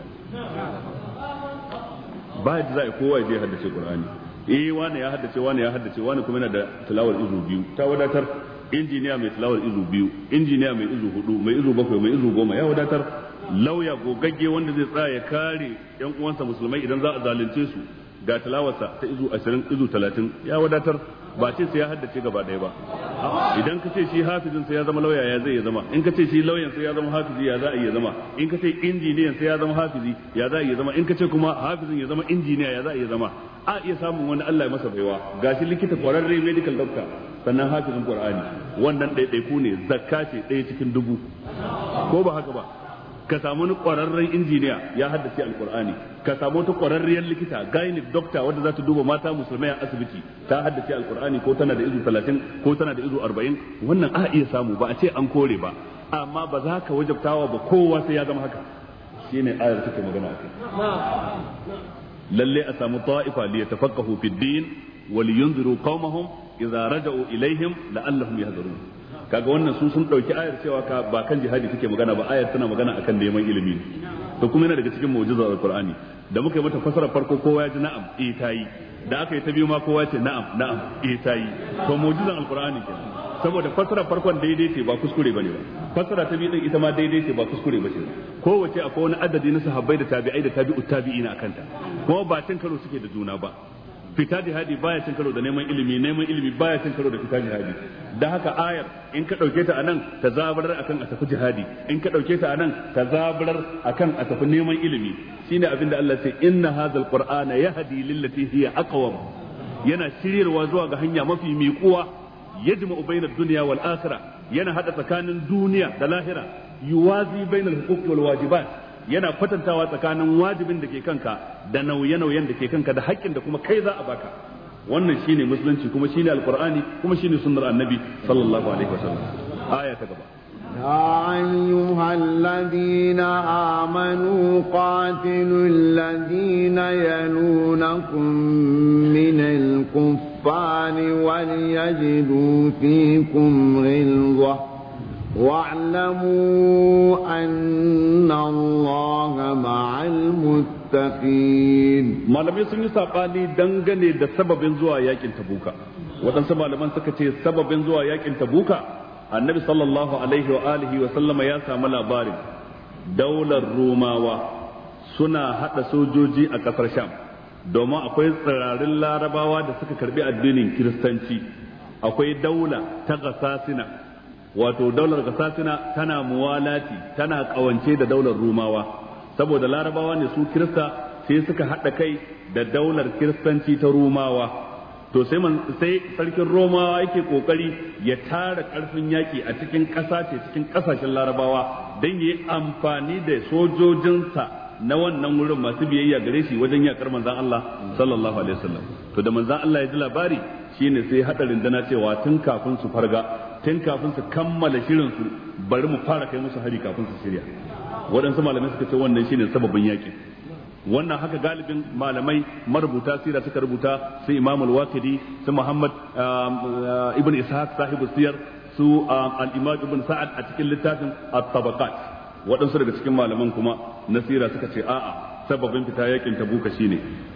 ba yadda za a kowa ya je haddace Qur'ani. Wani ya haddace, wani ya haddace, wani kuma yana da tilawar izu biyu ta wadatar. Injiniya mai tilawar izu biyu, injiniya mai izu hudu, mai izu bakwai, mai izu goma ya wadatar. Lauya gogagge wanda zai tsaya ya kare yan uwansa musulmai idan za a zalunce su, ga tilawarsa ta izu 20, izu 30 ya wadatar. Ba ce sai ya haddace gaba ɗaya ba. Idan ka ce shi hafizin sai ya zama lauya ya zai ya zama, in ka ce shi lauyan sai ya zama hafizi ya za a iya zama, in ka ce injiniyan sai ya zama hafizi ya za a iya zama, in ka ce kuma hafizin ya zama injiniya ya za a iya zama. A iya samun wani Allah ya masa baiwa, gashi likita kwararre medical doctor sannan hafizin Qur'ani, wannan ɗaiɗaiku ne, zakka ce ɗaya cikin 1000, ko ba haka ba? Ka samu wani ƙwararren injiniya ya haddace alƙur'ani, ka samu wata ƙwararriyar likita gynec doctor wadda za ta duba mata musulmai a asibiti ta haddace alƙur'ani, ko tana da izu 30 ko tana da izu 40, wannan a iya samu, ba a ce an kore ba, amma ba za ka wajabtawa ba kowa sai ya zama haka. Shine ayar take magana akai. Lalle a samu ta'ifa li yatafaqahu fid din wa li yunziru qaumahum idza raja'u ilaihim la'allahum yahdharun. Kaga wannan su sun dauki ayar cewa ba kan jihadi take magana ba, ayar tana magana akan neman ilimi. To kuma yana daga cikin mu'jizar alqur'ani da muka yi mata fasara farko kowa ya ji na'am tayi, da aka yi ta biyu ma kowa ya ce na'am tayi. To mu'jizar alqur'ani kenan, saboda fasara farkon daidai ce ba kuskure bane ba, fasara ta biyu din ita ma daidai ce ba kuskure bace. Kowace akwai wani adadi na sahabbai da tabi'ai da tabi'ut tabi'ina akan ta, kuma ba cin karo suke da juna ba. Fita jihadi baya cin karo da neman ilimi baya cin karo da fita jihadi. Da haka ayar in ka dauke ta anan ta zabarar akan a tafi jihadi, in ka dauke ta anan ta zabarar akan a tafi neman ilimi. Shine abinda Allah ya ce inna hadzal qur'ana yahdi lillati hiya aqwam, yana shiryarwa zuwa ga hanya mafi miƙuwa, yajma'u bainad dunya wal akhirah, yana hada tsakanin duniya da lahira, yuwazi bainal huquqi wal wajibat, yana kwatantawa tsakanin wajibin da ke kanka da nauye-nauyen da ke kanka da haƙƙin da kuma kai za a baka. Wannan shine musulunci, kuma shine alqur'ani, kuma shine sunnar annabi sallallahu alaihi wasallam. Aya ta gaba. يا أيها الذين آمنوا قاتلوا الذين يلونكم من الكفار وليجدوا فيكم غلظة واعلموا أن الله مع المتقين. malamai sun yi sabani dangane da sababin zuwa yakin Tabuka. Waɗansu malaman suka ce sababin zuwa yakin Tabuka, annabi sallallahu alaihi wa alihi wa sallama ya samu labarin daular Romawa suna hada sojoji a kasar Sham, domin akwai tsirarin Larabawa da suka karbi addinin Kiristanci. Akwai daula ta Gasasina, wato daular Gasasina tana muwalati, tana kawance da daular Romawa, saboda Larabawa ne su Kirista sai suka hada kai da daular Kiristanci ta Romawa. to sai sarkin Roma yake kokari ya tara karfin yaki a cikin cikin kasashen Larabawa dan yi amfani da sojojinsa na wannan wurin masu biyayya gare shi wajen yakar manzon Allah sallallahu alaihi wasallam. To da manzon Allah ya ji labari shine sai hadarin dana cewa tun kafin su farga, tun kafin su kammala shirin su, bari mu fara kai musu hari kafin su shirya. Waɗansu malamai suka ce wannan shine sababin yakin. Wannan haka galibin malamai marubuta sira suka rubuta, su Imam al-Waqidi, su Muhammad ibn Ishaq sahibu siyar, su al-Imam ibn Sa'ad a cikin littafin at-Tabaqat. Waɗansu daga cikin malaman kuma na sira suka ce a'a, sababin fita yakin Tabuka shine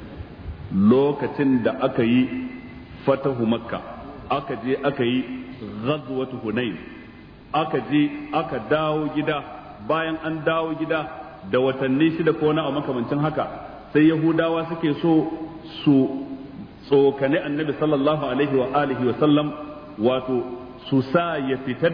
lokacin da aka yi fatahu Makka, aka je aka yi ghazwatu Hunain, aka je aka dawo gida. Bayan an dawo gida da watanni 6 ko na a makamancin haka, sai Yahudawa suke so su tsokane Annabi sallallahu alaihi wa alihi wa sallam, wato su sa ya fita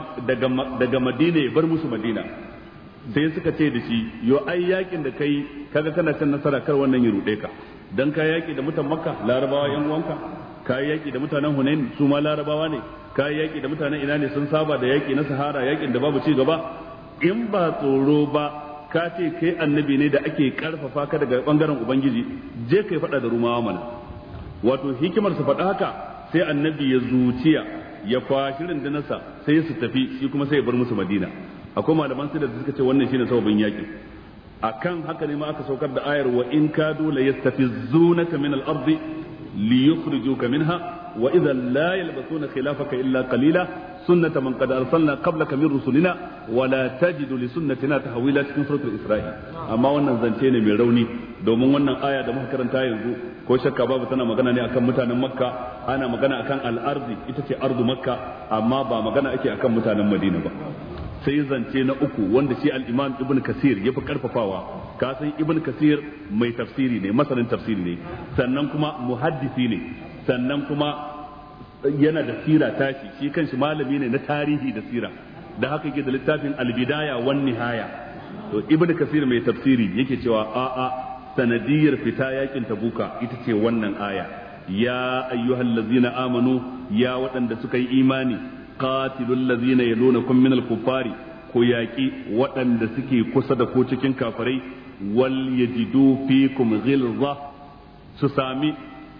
daga Madina ya bar musu Madina. Sai suka ce da shi, yo ai yakin da kai kaga kana kan nasara, kar wannan ya rude ka, dan ka yaki da mutan Makka Larabawa yan uwanka, ka yaki da mutanen Hunain su ma Larabawa ne, ka yaki da mutanen ina ne sun saba da yaki na Sahara, yakin da babu ci gaba. In ba tsoro ba, ka ce kai annabi ne da ake karfafa ka daga bangaren Ubangiji, je kai faɗa da Rumawa mana. Wato hikimar su faɗa haka, sai annabi ya zuciya ya kwashi rundunarsa sai su tafi, shi kuma sai ya bar musu Madina. Akwai malaman sai da suka ce wannan shine sababin yakin. Akan haka ne ma aka saukar da ayar wa in kadu la yastafizunaka min al-ardi liyukhrijuka minha wa idhan la yalbasuna khilafaka illa qalila sunnata man qad arsalna qablaka min rusulina wa la tajidu li sunnatina tahwila cikin suratul Isra'i. Amma wannan zance ne mai rauni, domin wannan aya da muka karanta yanzu ko shakka babu tana magana ne akan mutanen Makka, ana magana akan al-ardi, ita ce ardu Makka, amma ba magana ake akan mutanen Madina ba. Sai zance na uku wanda shi al-Imam Ibn Kasir ya fi karfafawa, ka san Ibn Kasir mai tafsiri ne, masanin tafsiri ne, sannan kuma muhaddisi ne, sannan kuma yana da sira tashi, shi kanshi malami ne na tarihi da sira, da haka yake da littafin al-Bidaya wan Nihaya. To Ibn Kasir mai tafsiri yake cewa a'a, sanadiyar fita yakin Tabuka ita ce wannan aya, ya ayyuhallazina amanu, ya waɗanda suka yi imani, qatilul ladzina yalunakum minal kuffari, ko yaki waɗanda suke kusa da ko cikin kafirai, wal yajidu fikum ghilza, su sami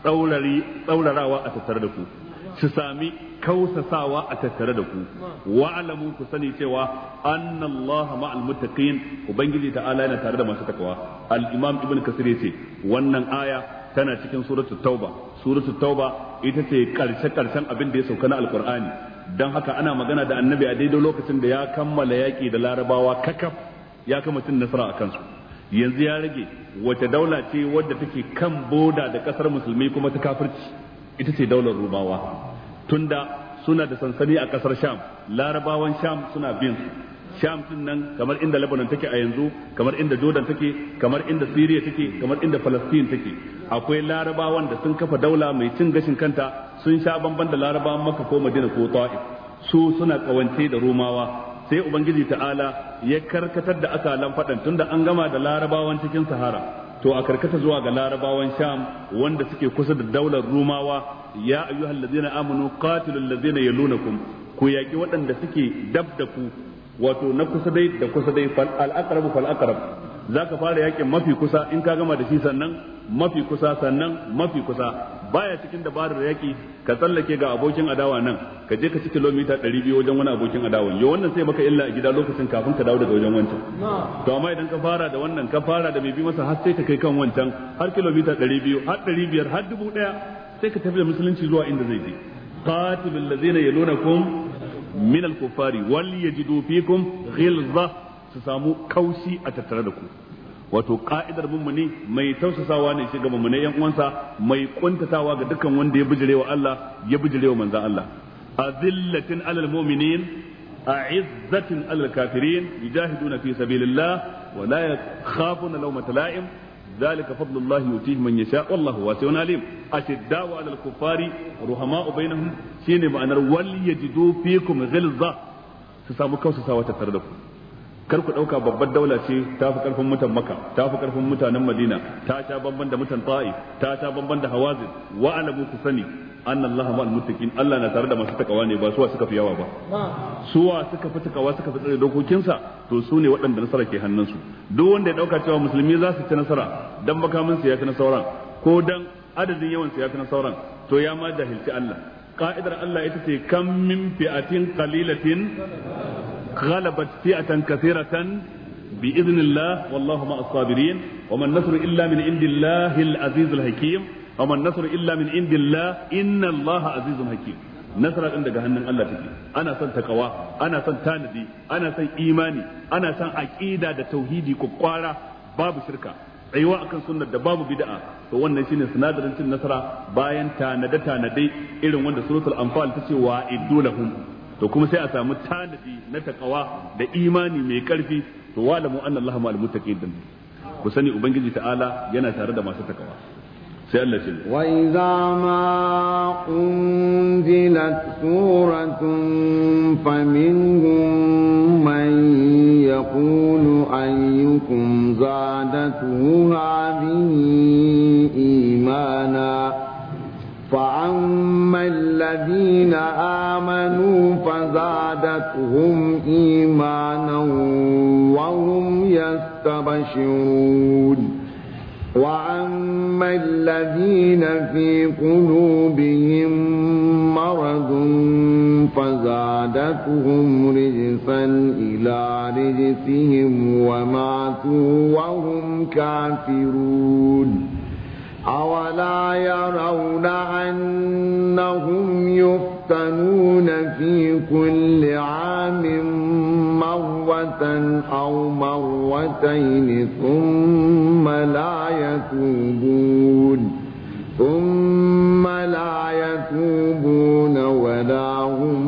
tsaurarawa a tattare da ku, su sami kausasawa a tattare da ku. Wa'lamu, ku sani cewa anna Allah ma'al muttaqin, ubangiji ta'ala yana tare da masu takwa. Al-Imam Ibn Kasir yace wannan aya tana cikin suratul Tauba. Suratul Tauba ita ce karshen abin da ya sauka na Alqur'ani. Dan haka ana magana da Annabi a daidai lokacin da ya kammala yaki da Larabawa kakaf, ya kama cin nasara a kansu. Yanzu ya rage wace daula ce wadda take kan boda da kasar musulmi kuma ta kafirci, ita ce daular Rumawa. Tunda suna da sansani a kasar Sham, Larabawan Sham suna bin su. Sham din nan kamar inda Lebanon take a yanzu, kamar inda Jordan take, kamar inda Syria take, kamar inda Palestine take. Akwai Larabawan da sun kafa daula mai cin gashin kanta, sun sha bamban da Larabawan Makka ko Madina ko Ta'if. Su suna kawance da Romawa. Sai Ubangiji Ta'ala ya karkatar da akalan faɗan, tunda an gama da Larabawan cikin Sahara, to a karkata zuwa ga Larabawan Sham wanda suke kusa da daular Rumawa. Ya ayyuhal ladzina amanu qatilul ladzina yalunakum, ku yaki waɗanda suke dab da ku, wato na kusa dai da kusa dai, fal aqrabu fal aqrab. Zaka fara yakin mafi kusa, in ka gama da shi sannan mafi kusa, sannan mafi kusa. Baya cikin dabarar yaki ka tsallake ga abokin adawa nan, ka je ka ci kilomita 200 wajen wani abokin adawa, yo wannan sai maka illa a gida lokacin kafin ka dawo daga wajen wancan. To amma idan ka fara da wannan, ka fara da mai bi masa har sai ka kai kan wancan, har kilomita 200 har 500 har 1000, sai ka tafi da musulunci zuwa inda zai je. Qatilul ladzina yalunakum min al-kuffari wal yajidu fikum ghilza, su samu kaushi a tattare da ku. Wato ka'idar mummuni mai tausasawa ne shi ga mummune yan uwansa, mai kuntatawa ga dukkan wanda ya bijirewa Allah, ya bijirewa manzon Allah. Azillatin alal mu'minin, a'izzatin alal kafirin, yujahiduna fi sabilillah wa la yakhafuna lawmata la'im, ذلك فضل الله يؤتيه من يشاء والله واسع عليم. أشداء على الكفار رحماء بينهم، شيء معنى وليجدوا فيكم غلظة، su samu kausasawa tattare da ku. kar ku dauka babbar daula ce ta fi karfin mutan Makka, ta fi karfin mutanen Madina, ta sha bamban da mutan Ta'if, ta sha bamban da Hawazin. Wa alamu ku sani anna Allah ma'al muttaqin, Allah na tare da masu takawa ne, ba suwa suka fi yawa ba. Suwa suka fi takawa suka fi tsare dokokinsa, to su ne waɗanda nasara ke hannunsu. Duk wanda ya dauka cewa musulmi za su ci nasara dan makamin su ya fi na sauran, ko dan adadin yawan su ya fi na sauran, to ya ma jahilci Allah. Ka'idar Allah ita ce kam min fi'atin qalilatin غلبت فئة كثيرة بإذن الله والله مع الصابرين وما النصر إلا من عند الله العزيز الحكيم وما النصر إلا من عند الله إن الله عزيز حكيم. نصر عند جهنم الله تجي أنا سن تقوى أنا سن تاندي أنا سن إيماني أنا سن عقيدة توحيدي كقارة باب شركة aiwa akan sunnar da babu bid'a, to wannan shine sinadarin cin nasara bayan tanade irin wanda suratul anfal tace wa idulahum. To kuma sai a samu tanadi na takawa da imani mai karfi, to wa'lamu anna allaha ma'al muttaqin. Ku sani ubangiji ta'ala yana tare da masu takawa. sai Allah ce wa idza ma unzilat suratun faminhum man yaqulu ayyukum zadatuhu hadhihi imana فأما الذين آمنوا فزادتهم إيمانا وهم يستبشرون وأما الذين في قلوبهم مرض فزادتهم رجسا إلى رجسهم وماتوا وهم كافرون أولا يرون أنهم يفتنون في كل عام مرة أو مرتين ثم لا يتوبون ولا هم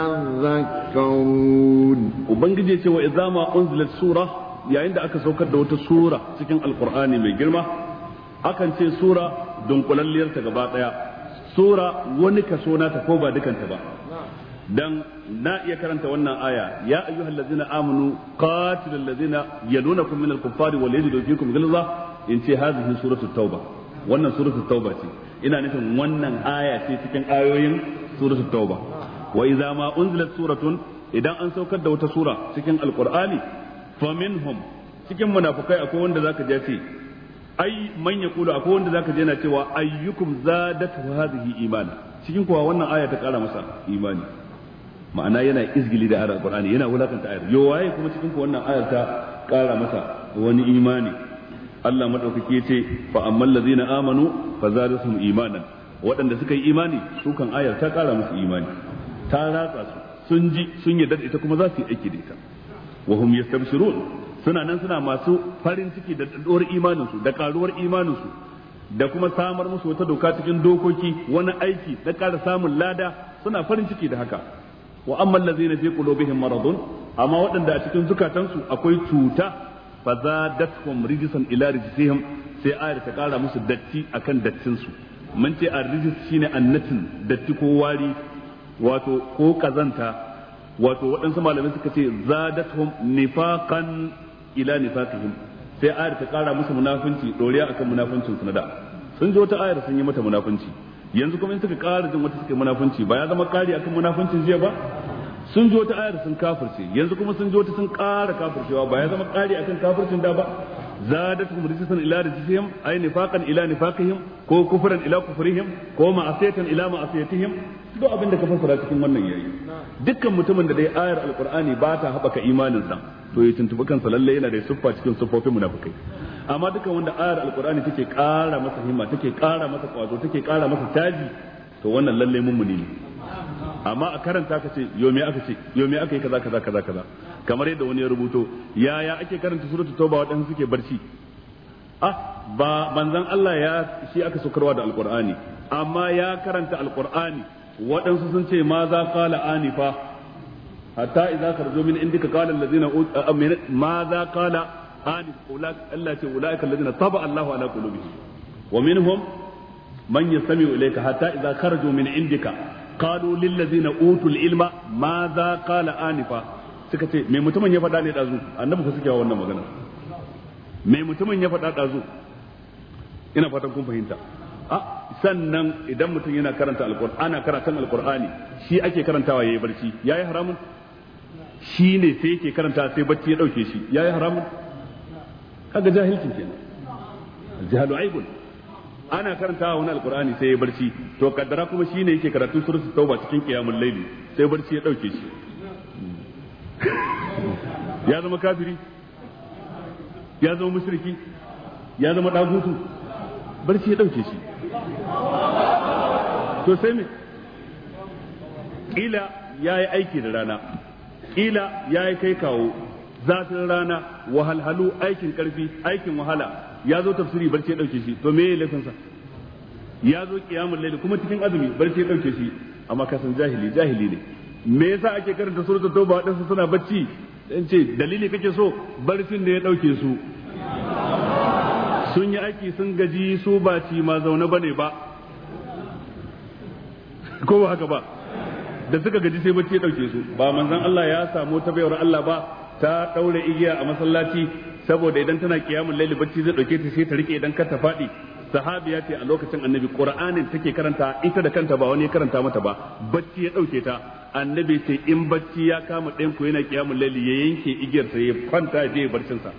يذكرون. وبنجي cewa idza ma unzilat sura yayin da aka saukar da wata sura cikin alqur'ani mai girma akan ce sura dunkulalliyar ta gaba daya, sura wani kaso nata ko ba dukanta ba. Dan na iya karanta wannan aya, ya ayyuhallazina amanu qatilul ladzina yalunakum minal kuffari wal yajidu fikum ghilza, in ce hazihi suratul tauba, wannan suratul tauba ce, ina nufin wannan aya ce cikin ayoyin suratul tauba. Wa idza ma unzilat suratun, idan an saukar da wata sura cikin alqur'ani, faminhum, cikin munafikai akwai wanda zaka je ce ai man yaqulu, akwai wanda zaka je na cewa ayyukum zadatu hadhihi imana, cikin kuwa wannan aya ta kara masa imani. Ma'ana yana izgili da ayar Qur'ani, yana wulakanta ayar. Yo waye kuma cikin ku wannan ayar ta kara masa wani imani? Allah madaukaki yace fa ammal ladzina amanu fazadatuhum imanan, waɗanda suka yi imani su kan ayar ta kara musu imani, ta ratsa su, sun ji sun yarda da ita kuma za su yi aiki da ita. Wa hum yastabshirun, suna nan suna masu farin ciki da daɗuwar imaninsu da karuwar imaninsu da kuma samar musu wata doka cikin dokoki, wani aiki na ƙara samun lada, suna farin ciki da haka. Wa amma allazina fi qulubihim maradun, amma waɗanda a cikin zukatansu akwai cuta, fa zadatuhum rijsan ila rijsihim, sai ayar ta ƙara musu datti akan dattin su. Mun ce ar-rijs shine annatin, datti ko wari, wato ko kazanta, wato waɗansu malamai suka ce zadatuhum nifaqan ila nifaqihim, sai ayar ta kara musu munafunci doriya akan munafuncin su na da. Sun ji wata ayar sun yi mata munafunci, yanzu kuma in suka kara jin wata suka yi munafunci, ba ya zama kari akan munafuncin jiya ba? Sun ji wata ayar sun kafirce, yanzu kuma sun ji wata sun kara kafircewa, ba ya zama kari akan kafircin da ba? zadatuhum rijsan ila rijsihim, ay nifaqan ila nifaqihim, ko kufran ila kufrihim, ko ma'asiyatan ila ma'asiyatihim. Duk abin da ka fassara cikin wannan yayi. Dukkan mutumin da dai ayar alqur'ani ba ta haɓaka imaninsa, to ya tuntubi kansa lalle yana da siffa cikin siffofin munafikai. Amma dukkan wanda ayar alqur'ani take ƙara masa himma, take ƙara masa kwazo, take ƙara masa taji, to wannan lalle mummuni ne. Amma a karanta ka ce yo me aka ce, yo me aka yi kaza kaza kaza kaza, kamar yadda wani ya rubuto, yaya ake karanta suratul tauba waɗansu suke barci. Ba manzon Allah ya shi aka saukarwa da alqur'ani, amma ya karanta alqur'ani, waɗansu sun ce ma za qala anifa, hatta idza kharaju min indika qala allazina ma za qala anif, Allah ce ulaika allazina taba Allahu ala qulubihim wa minhum man yastami'u ilayka hatta idza kharaju min indika qalu lil ladzina utul ilma ma za qala anifa suka ce me mutumin ya faɗa ne dazu annabi ku suke wa wannan magana me mutumin ya faɗa dazu ina fatan kun fahimta sannan idan mutum yana karanta alqur'ani ana karatun alqur'ani shi ake karantawa yayi barci yayi haramun shi ne sai yake karanta sai bacci ya dauke shi yayi haramun kaga jahilcin kenan jahalu aibun ana karantawa wani alqur'ani sai yayi barci to kaddara kuma shi ne yake karatu suratul tauba cikin qiyamul layli sai barci ya dauke shi ya zama kafiri ya zama mushriki ya zama dagutu barci ya dauke shi to sai me kila yayi aiki da rana kila yayi kai kawo zafin rana wahalhalu aikin karfi aikin wahala ya zo tafsiri barci ya dauke shi to me yayi laifinsa ya zo kiyamul layl kuma cikin azumi barci ya dauke shi amma ka san jahili ne me yasa ake karanta suratul tauba wadansu suna bacci dan ce dalili kake so barcin da ya dauke su sun yi aiki sun gaji su ba ci ma zaune bane ba ko ba haka ba da suka gaji sai bacci ya dauke su ba manzon Allah ya samu ta bayar Allah ba ta daure igiya a masallaci saboda idan tana kiyamul laili bacci zai dauke ta sai ta rike idan ka ta fadi sahabiya ce a lokacin annabi qur'anin take karanta ita da kanta ba wani ya karanta mata ba bacci ya dauke ta annabi ce in bacci ya kama ɗayan ku yana kiyamul laili ya yanke igiyar sa ya kwanta ya je barcin sa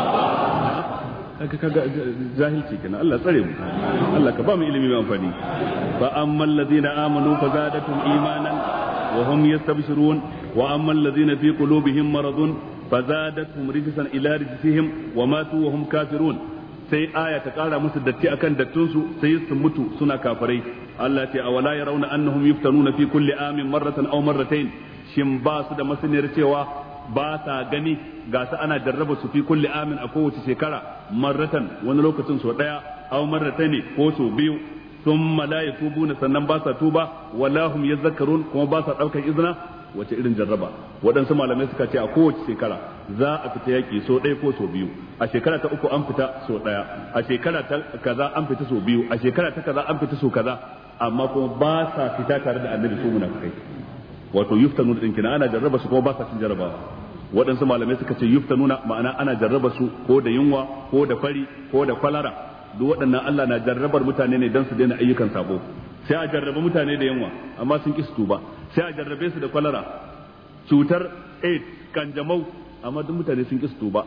kaga jahilci kenan Allah tsare mu Allah ka ba mu ilimi mai amfani fa ammal ladina amanu fazadatum imanan wa hum yastabshirun wa ammal ladina fi qulubihim maradun fazadatum rijsan ila rijsihim wa matu wa hum kafirun sai aya ta kara musu datti akan dattun su sai su mutu suna kafirai Allah ce awala yarawna annahum yuftanuna fi kulli amin marratan aw marratayn shin ba su da masaniyar cewa ba sa gani ga su ana jarraba su fi kulli amin a kowace shekara marratan wani lokacin so daya aw marratani ko so biyu thumma la yatubuna sannan ba sa tuba wala hum yadhakkarun kuma ba sa daukar izina wace irin jarraba waɗansu malamai suka ce a kowace shekara za a fita yaki so ɗaya ko so biyu a shekara ta uku an fita so ɗaya a shekara ta kaza an fita so biyu a shekara ta kaza an fita so kaza amma kuma ba sa fita tare da annabi su munafikai wato yuftanu din kina ana jarraba su kuma ba sa cin jarrabawa waɗansu malamai suka ce yuftanuna ma'ana ana jarraba su ko da yunwa ko da fari ko da kwalara duk waɗannan Allah na jarrabar mutane ne don su daina ayyukan sabo sai a jarraba mutane da yunwa amma sun ki su tuba sai a jarrabe su da kwalara cutar AIDS kanjamau amma duk mutane sun ki su tuba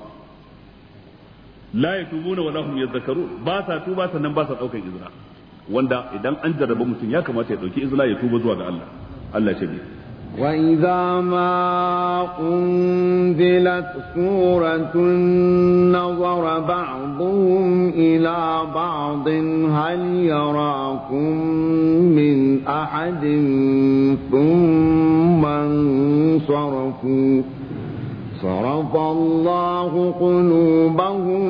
la yatubuna wa lahum yadhakkarun ba sa tuba sannan ba sa daukan izra wanda idan an jarraba mutum ya kamata ya dauki izra ya tuba zuwa ga Allah Allah ce وإذا ما أنزلت سورة نظر بعضهم إلى بعض هل يراكم من أحد ثم انصرفوا صرف الله قلوبهم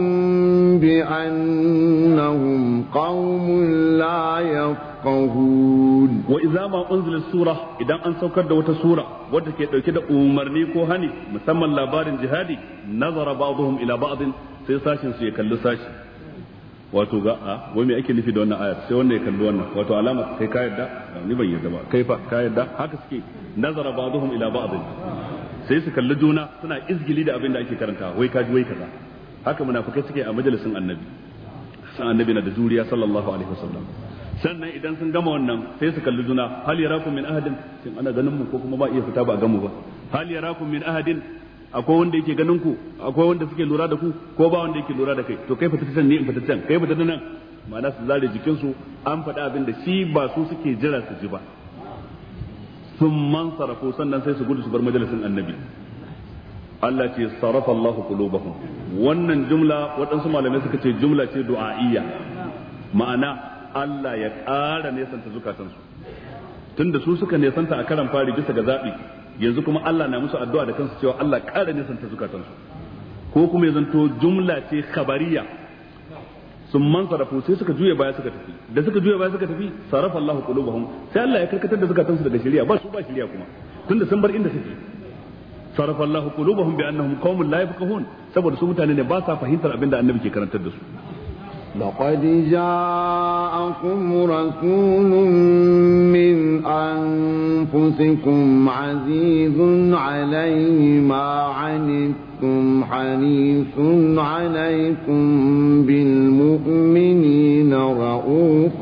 بأنهم قوم لا يفقهون وإذا ما أنزل السورة إذا أن سوكر دوت سورة ودك يدوكي أمرني كوهني مسمى لابار جهادي نظر بعضهم إلى بعض سيساشن سيكل ساشن wato ga wai me ake nufi da wannan ayar sai wanda ya kalli wannan wato alama kai ka yadda ni ban yadda ba kai fa ka yadda haka suke nazara ba'dhum ila ba'd sai su kalli juna suna izgili da abin da ake karanta wai kaji wai kaza haka munafikai suke a majalisin annabi san annabi na da juriya sallallahu alaihi wasallam sannan idan sun gama wannan sai su kalli juna hal yarakum min ahadin shin ana ganin mu ko kuma ba iya fita ba gamu ba hal yarakum min ahadin akwai wanda yake ganin ku akwai wanda suke lura da ku ko ba wanda yake lura da kai to kai fita can ne in fita can kai fita nan ma'ana su zare jikin su an faɗa abin da shi ba su suke jira su ji ba sun man sarrafu sannan sai su gudu su bar majalisin annabi Allah ce sarrafa Allah qulubahum wannan jumla waɗansu malamai suka ce jumla ce du'a'iyya ma'ana Allah ya ƙara nesanta zukatansu tunda su suka nesanta a karan fari bisa ga zaɓi yanzu kuma Allah na musu addu'a da kansu cewa Allah ƙara nesanta zukatansu ko kuma ya zanto jumla ce khabariya sun man sarrafu sai suka juya baya suka tafi da suka juya baya suka tafi sarrafa Allah qulubahum sai Allah ya karkatar da zukatansu daga shari'a ba su ba shari'a kuma tunda sun bar inda suke sarrafa Allah qulubahum bi annahum qaumun la yafqahun saboda su mutane ne ba sa fahimtar abinda annabi ke karantar da su لقد جاءكم رسول من أنفسكم أنفسكم عزيز عليه ما عنتم حريص عليكم بالمؤمنين رؤوف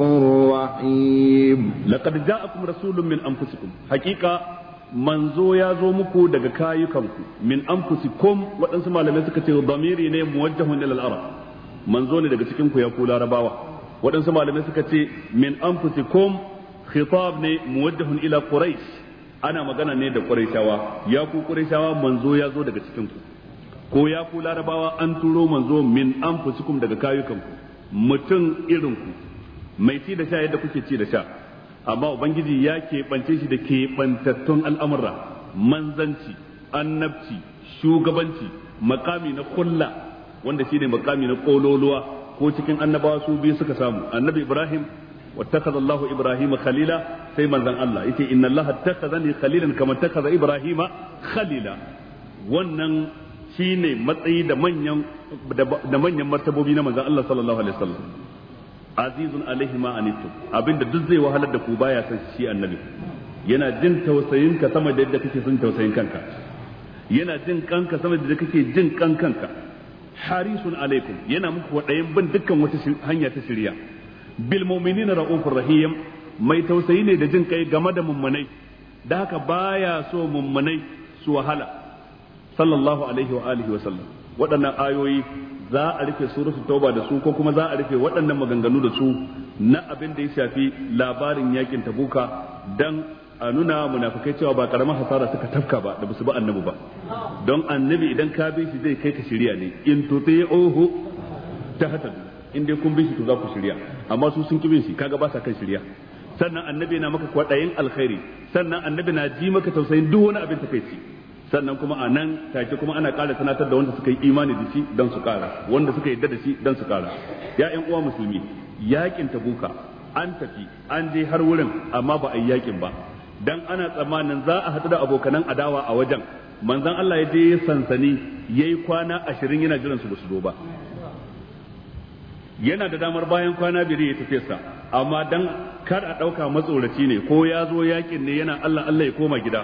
رحيم لقد جاءكم رسول من أنفسكم حقيقة manzo ya zo muku daga kayukanku min anfusikum waɗansu malamai suka ce damiri ne muwajjahun ila al-arab manzo ne daga cikin ku ya ku larabawa waɗansu malamai suka ce min anfusikum khitab ne muwajjahun ila quraish ana magana ne da quraishawa ya ku quraishawa manzo ya zo daga cikin ku ko ya ku larabawa an turo manzo min anfusikum daga kayukanku mutum irin ku mai ci da sha yadda kuke ci da sha amma ubangiji ya keɓance shi da keɓantattun al'amura manzanci annabci shugabanci makami na kulla wanda shine makami na kololuwa ko cikin annabawa su biyu suka samu annabi ibrahim wattakhadha Allahu ibrahima khalila sai manzon Allah yace inna Allaha attakhadhani khalilan kama attakhadha ibrahima khalila wannan shine matsayi da manyan martabobi na manzon Allah sallallahu alaihi wasallam azizun alaihi ma anittum abinda duk zai wahalar da ku baya san shi annabi yana jin tausayin ka sama da yadda kake son tausayin kanka yana jin kanka sama da yadda kake jin kanka harisun alaikum yana muku wadayin bin dukkan wata hanya ta shirya bil mu'minina raufur rahim mai tausayi ne da jin kai game da mummunai da haka baya so mummunai su wahala sallallahu alaihi wa alihi wa sallam waɗannan ayoyi za a rufe suratul tauba da su ko kuma za a rufe waɗannan maganganu da su na abin da ya shafi labarin yakin tabuka dan a nuna munafikai cewa ba karamar hasara suka tafka ba da basu ba annabi ba don annabi idan ka bi shi zai kai ka shirya ne in tuti'uhu tahtadu in dai kun bi shi to za ku shirya amma su sun ki bin shi kaga ba sa kan shirya sannan annabi na maka kwadayin alkhairi sannan annabi na ji maka tausayin duk wani abin takeici sannan kuma a nan take kuma ana ƙara sanatar da wanda suka yi imani da shi don su ƙara wanda suka yadda da shi don su ƙara ya ƴan uwa musulmi yakin tabuka an tafi an je har wurin amma ba a yi yakin ba dan ana tsammanin za a haɗu da abokanan adawa a wajen manzon Allah ya je sansani yayi kwana 20 yana jiran su ba su zo ba yana da damar bayan kwana biyar ya tafi sa amma dan kar a ɗauka matsoraci ne ko ya zo yakin ne yana Allah Allah ya koma gida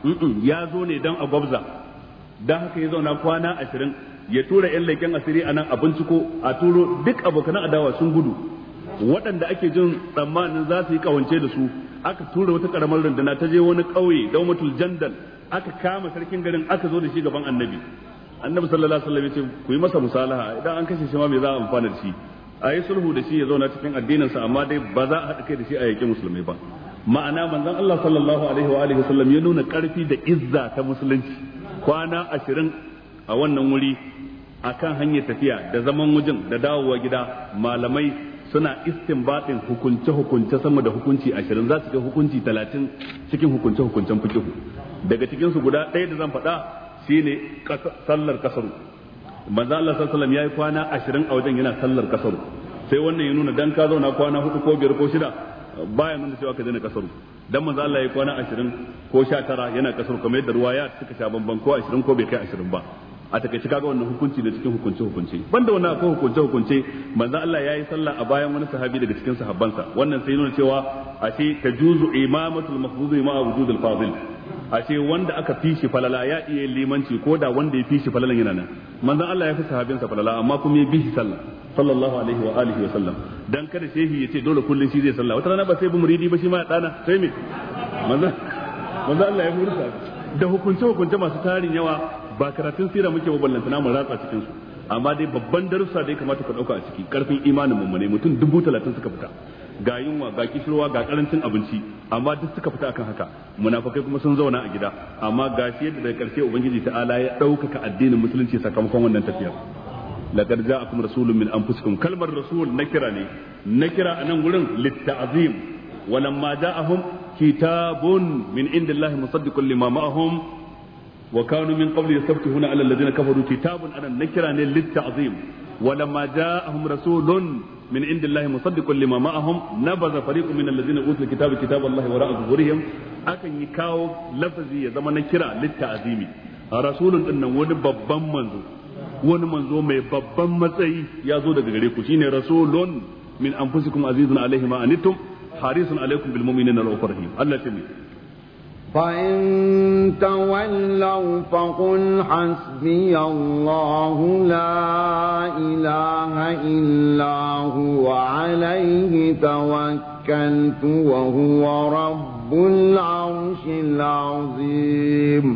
ya zo ne dan a gwabza dan haka ya zauna kwana 20 ya tura yan leken asiri a nan a binciko a turo duk abokan adawa sun gudu waɗanda ake jin tsammanin za su yi kawance da su aka tura wata karamar runduna ta je wani ƙauye daumatul jandal aka kama sarkin garin aka zo da shi gaban annabi sallallahu alaihi wasallam ya ce ku yi masa musalaha idan an kashe shi ma me za a amfana da shi a yi sulhu da shi ya zauna cikin addininsa amma dai ba za a haɗa kai da shi a yaƙi musulmai ba ma'ana manzon Allah sallallahu alaihi wa alihi wasallam ya nuna karfi da izza ta musulunci kwana 20 a wannan wuri akan hanyar tafiya da zaman wajen da dawowa gida malamai suna istinbatin hukunce sama da hukunci 20 za su ga hukunci 30 cikin hukuncen fiqh daga cikin su guda ɗaya da zan faɗa shine sallar kasaru manzon Allah sallallahu alaihi wasallam yayi kwana 20 a wajen yana sallar kasaru sai wannan ya nuna dan ka zauna kwana 4 ko 5 ko 6 baya nuna cewa ka daina kasaru dan manzo Allah ya kwana 20 ko 19 yana kasaru kamar yadda ruwaya suka sha bamban ko 20 ko bai kai 20 ba a takaice kaga wannan hukunci da cikin hukunce banda wannan akwai hukunce manzo Allah yayi sallah a bayan wani sahabi daga cikin sahabbansa wannan sai nuna cewa ashe tajuzu imamatul mahfuzi ma wujudul fadil ashe wanda aka fishi falala ya iya limanci ko da wanda ya fishi falalan yana nan manzo Allah ya fi sahabinsa falala amma kuma ya bishi sallah sallallahu alaihi wa alihi wa sallam dan kada shehi yace dole kullun shi zai sallah wata rana ba sai bu muridi ba shi ma ya dana sai me manzo Allah ya murta da hukunce masu tarin yawa ba karatun sira muke ba ballantana mu ratsa cikin su amma dai babban darussa da ya kamata ka dauka a ciki karfin imanin mu ne mutum 30,000 suka fita ga yunwa ga kishirwa ga karancin abinci amma duk suka fita akan haka munafikai kuma sun zauna a gida amma gashi yadda daga karshe ubangiji ta'ala ya ɗaukaka addinin musulunci sakamakon wannan tafiyar laqad ja'akum rasulun min anfusikum kalmar rasul nakira ne nakira anan gurin litta'zim walamma ja'ahum kitabun min indillahi musaddiqun lima ma'ahum wa kanu min qabli yastafihuna 'ala alladhina kafaru kitabun anan nakira ne litta'zim walamma ja'ahum rasulun من عند الله مصدق لما معهم نبذ فريق من الذين اوتوا الكتاب كتاب الله وراء ظهورهم akan yi kawo lafazi ya zama na kira litta'zimi rasulun din nan wani babban manzo wani manzo mai babban matsayi ya zo daga gare ku shine rasulun min anfusikum azizun alaihi ma anittum harisun alaikum bil mu'minina ra'ufur rahim Allah ta فإن تولوا فقل حسبي الله لا إله إلا هو عليه توكلت وهو رب العرش العظيم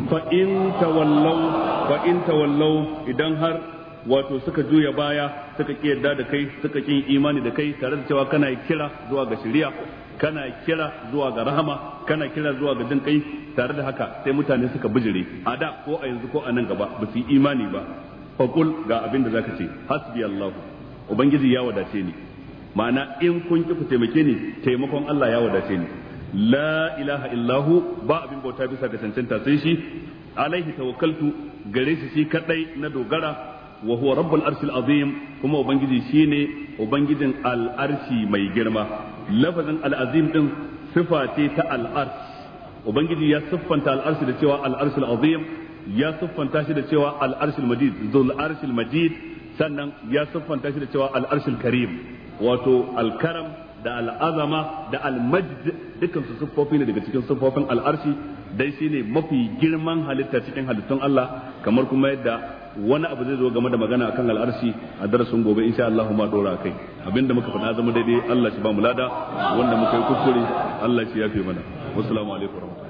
فإن تولوا إذن هر wato suka juya baya suka ki yarda da kai suka ki imani da kai tare da cewa kana kira zuwa ga shari'a kana kira zuwa ga rahama kana kira zuwa ga jin kai tare da haka sai mutane suka bijire a da ko a yanzu ko a nan gaba ba su yi imani ba faqul ga abin da zaka ce hasbi Allah ubangiji ya wadace ni ma'ana in kun ki ku taimake ni taimakon Allah ya wadace ni la ilaha illahu ba abin bauta bisa ga cancanta sai shi alaihi tawakkaltu gare shi kadai na dogara wa huwa rabbul arshil azim kuma ubangiji shine ubangijin al'arshi mai girma lafazin al'azim din sifa ce ta al'arsh ubangiji ya siffanta al'arshi da cewa al'arshil azim ya siffanta shi da cewa al'arshil majid zul arshil majid sannan ya siffanta shi da cewa al'arshil karim wato al-karam da al'azama da al-majd dukkan su siffofi ne daga cikin siffofin al'arshi dai shine mafi girman halitta cikin halittun Allah kamar kuma yadda wani abu zai zo game da magana akan al'arshi a darasin gobe insha Allah ma dora kai abinda muka faɗa zama daidai Allah shi ba mu lada wanda muka yi kuskure Allah shi yafe mana wassalamu alaikum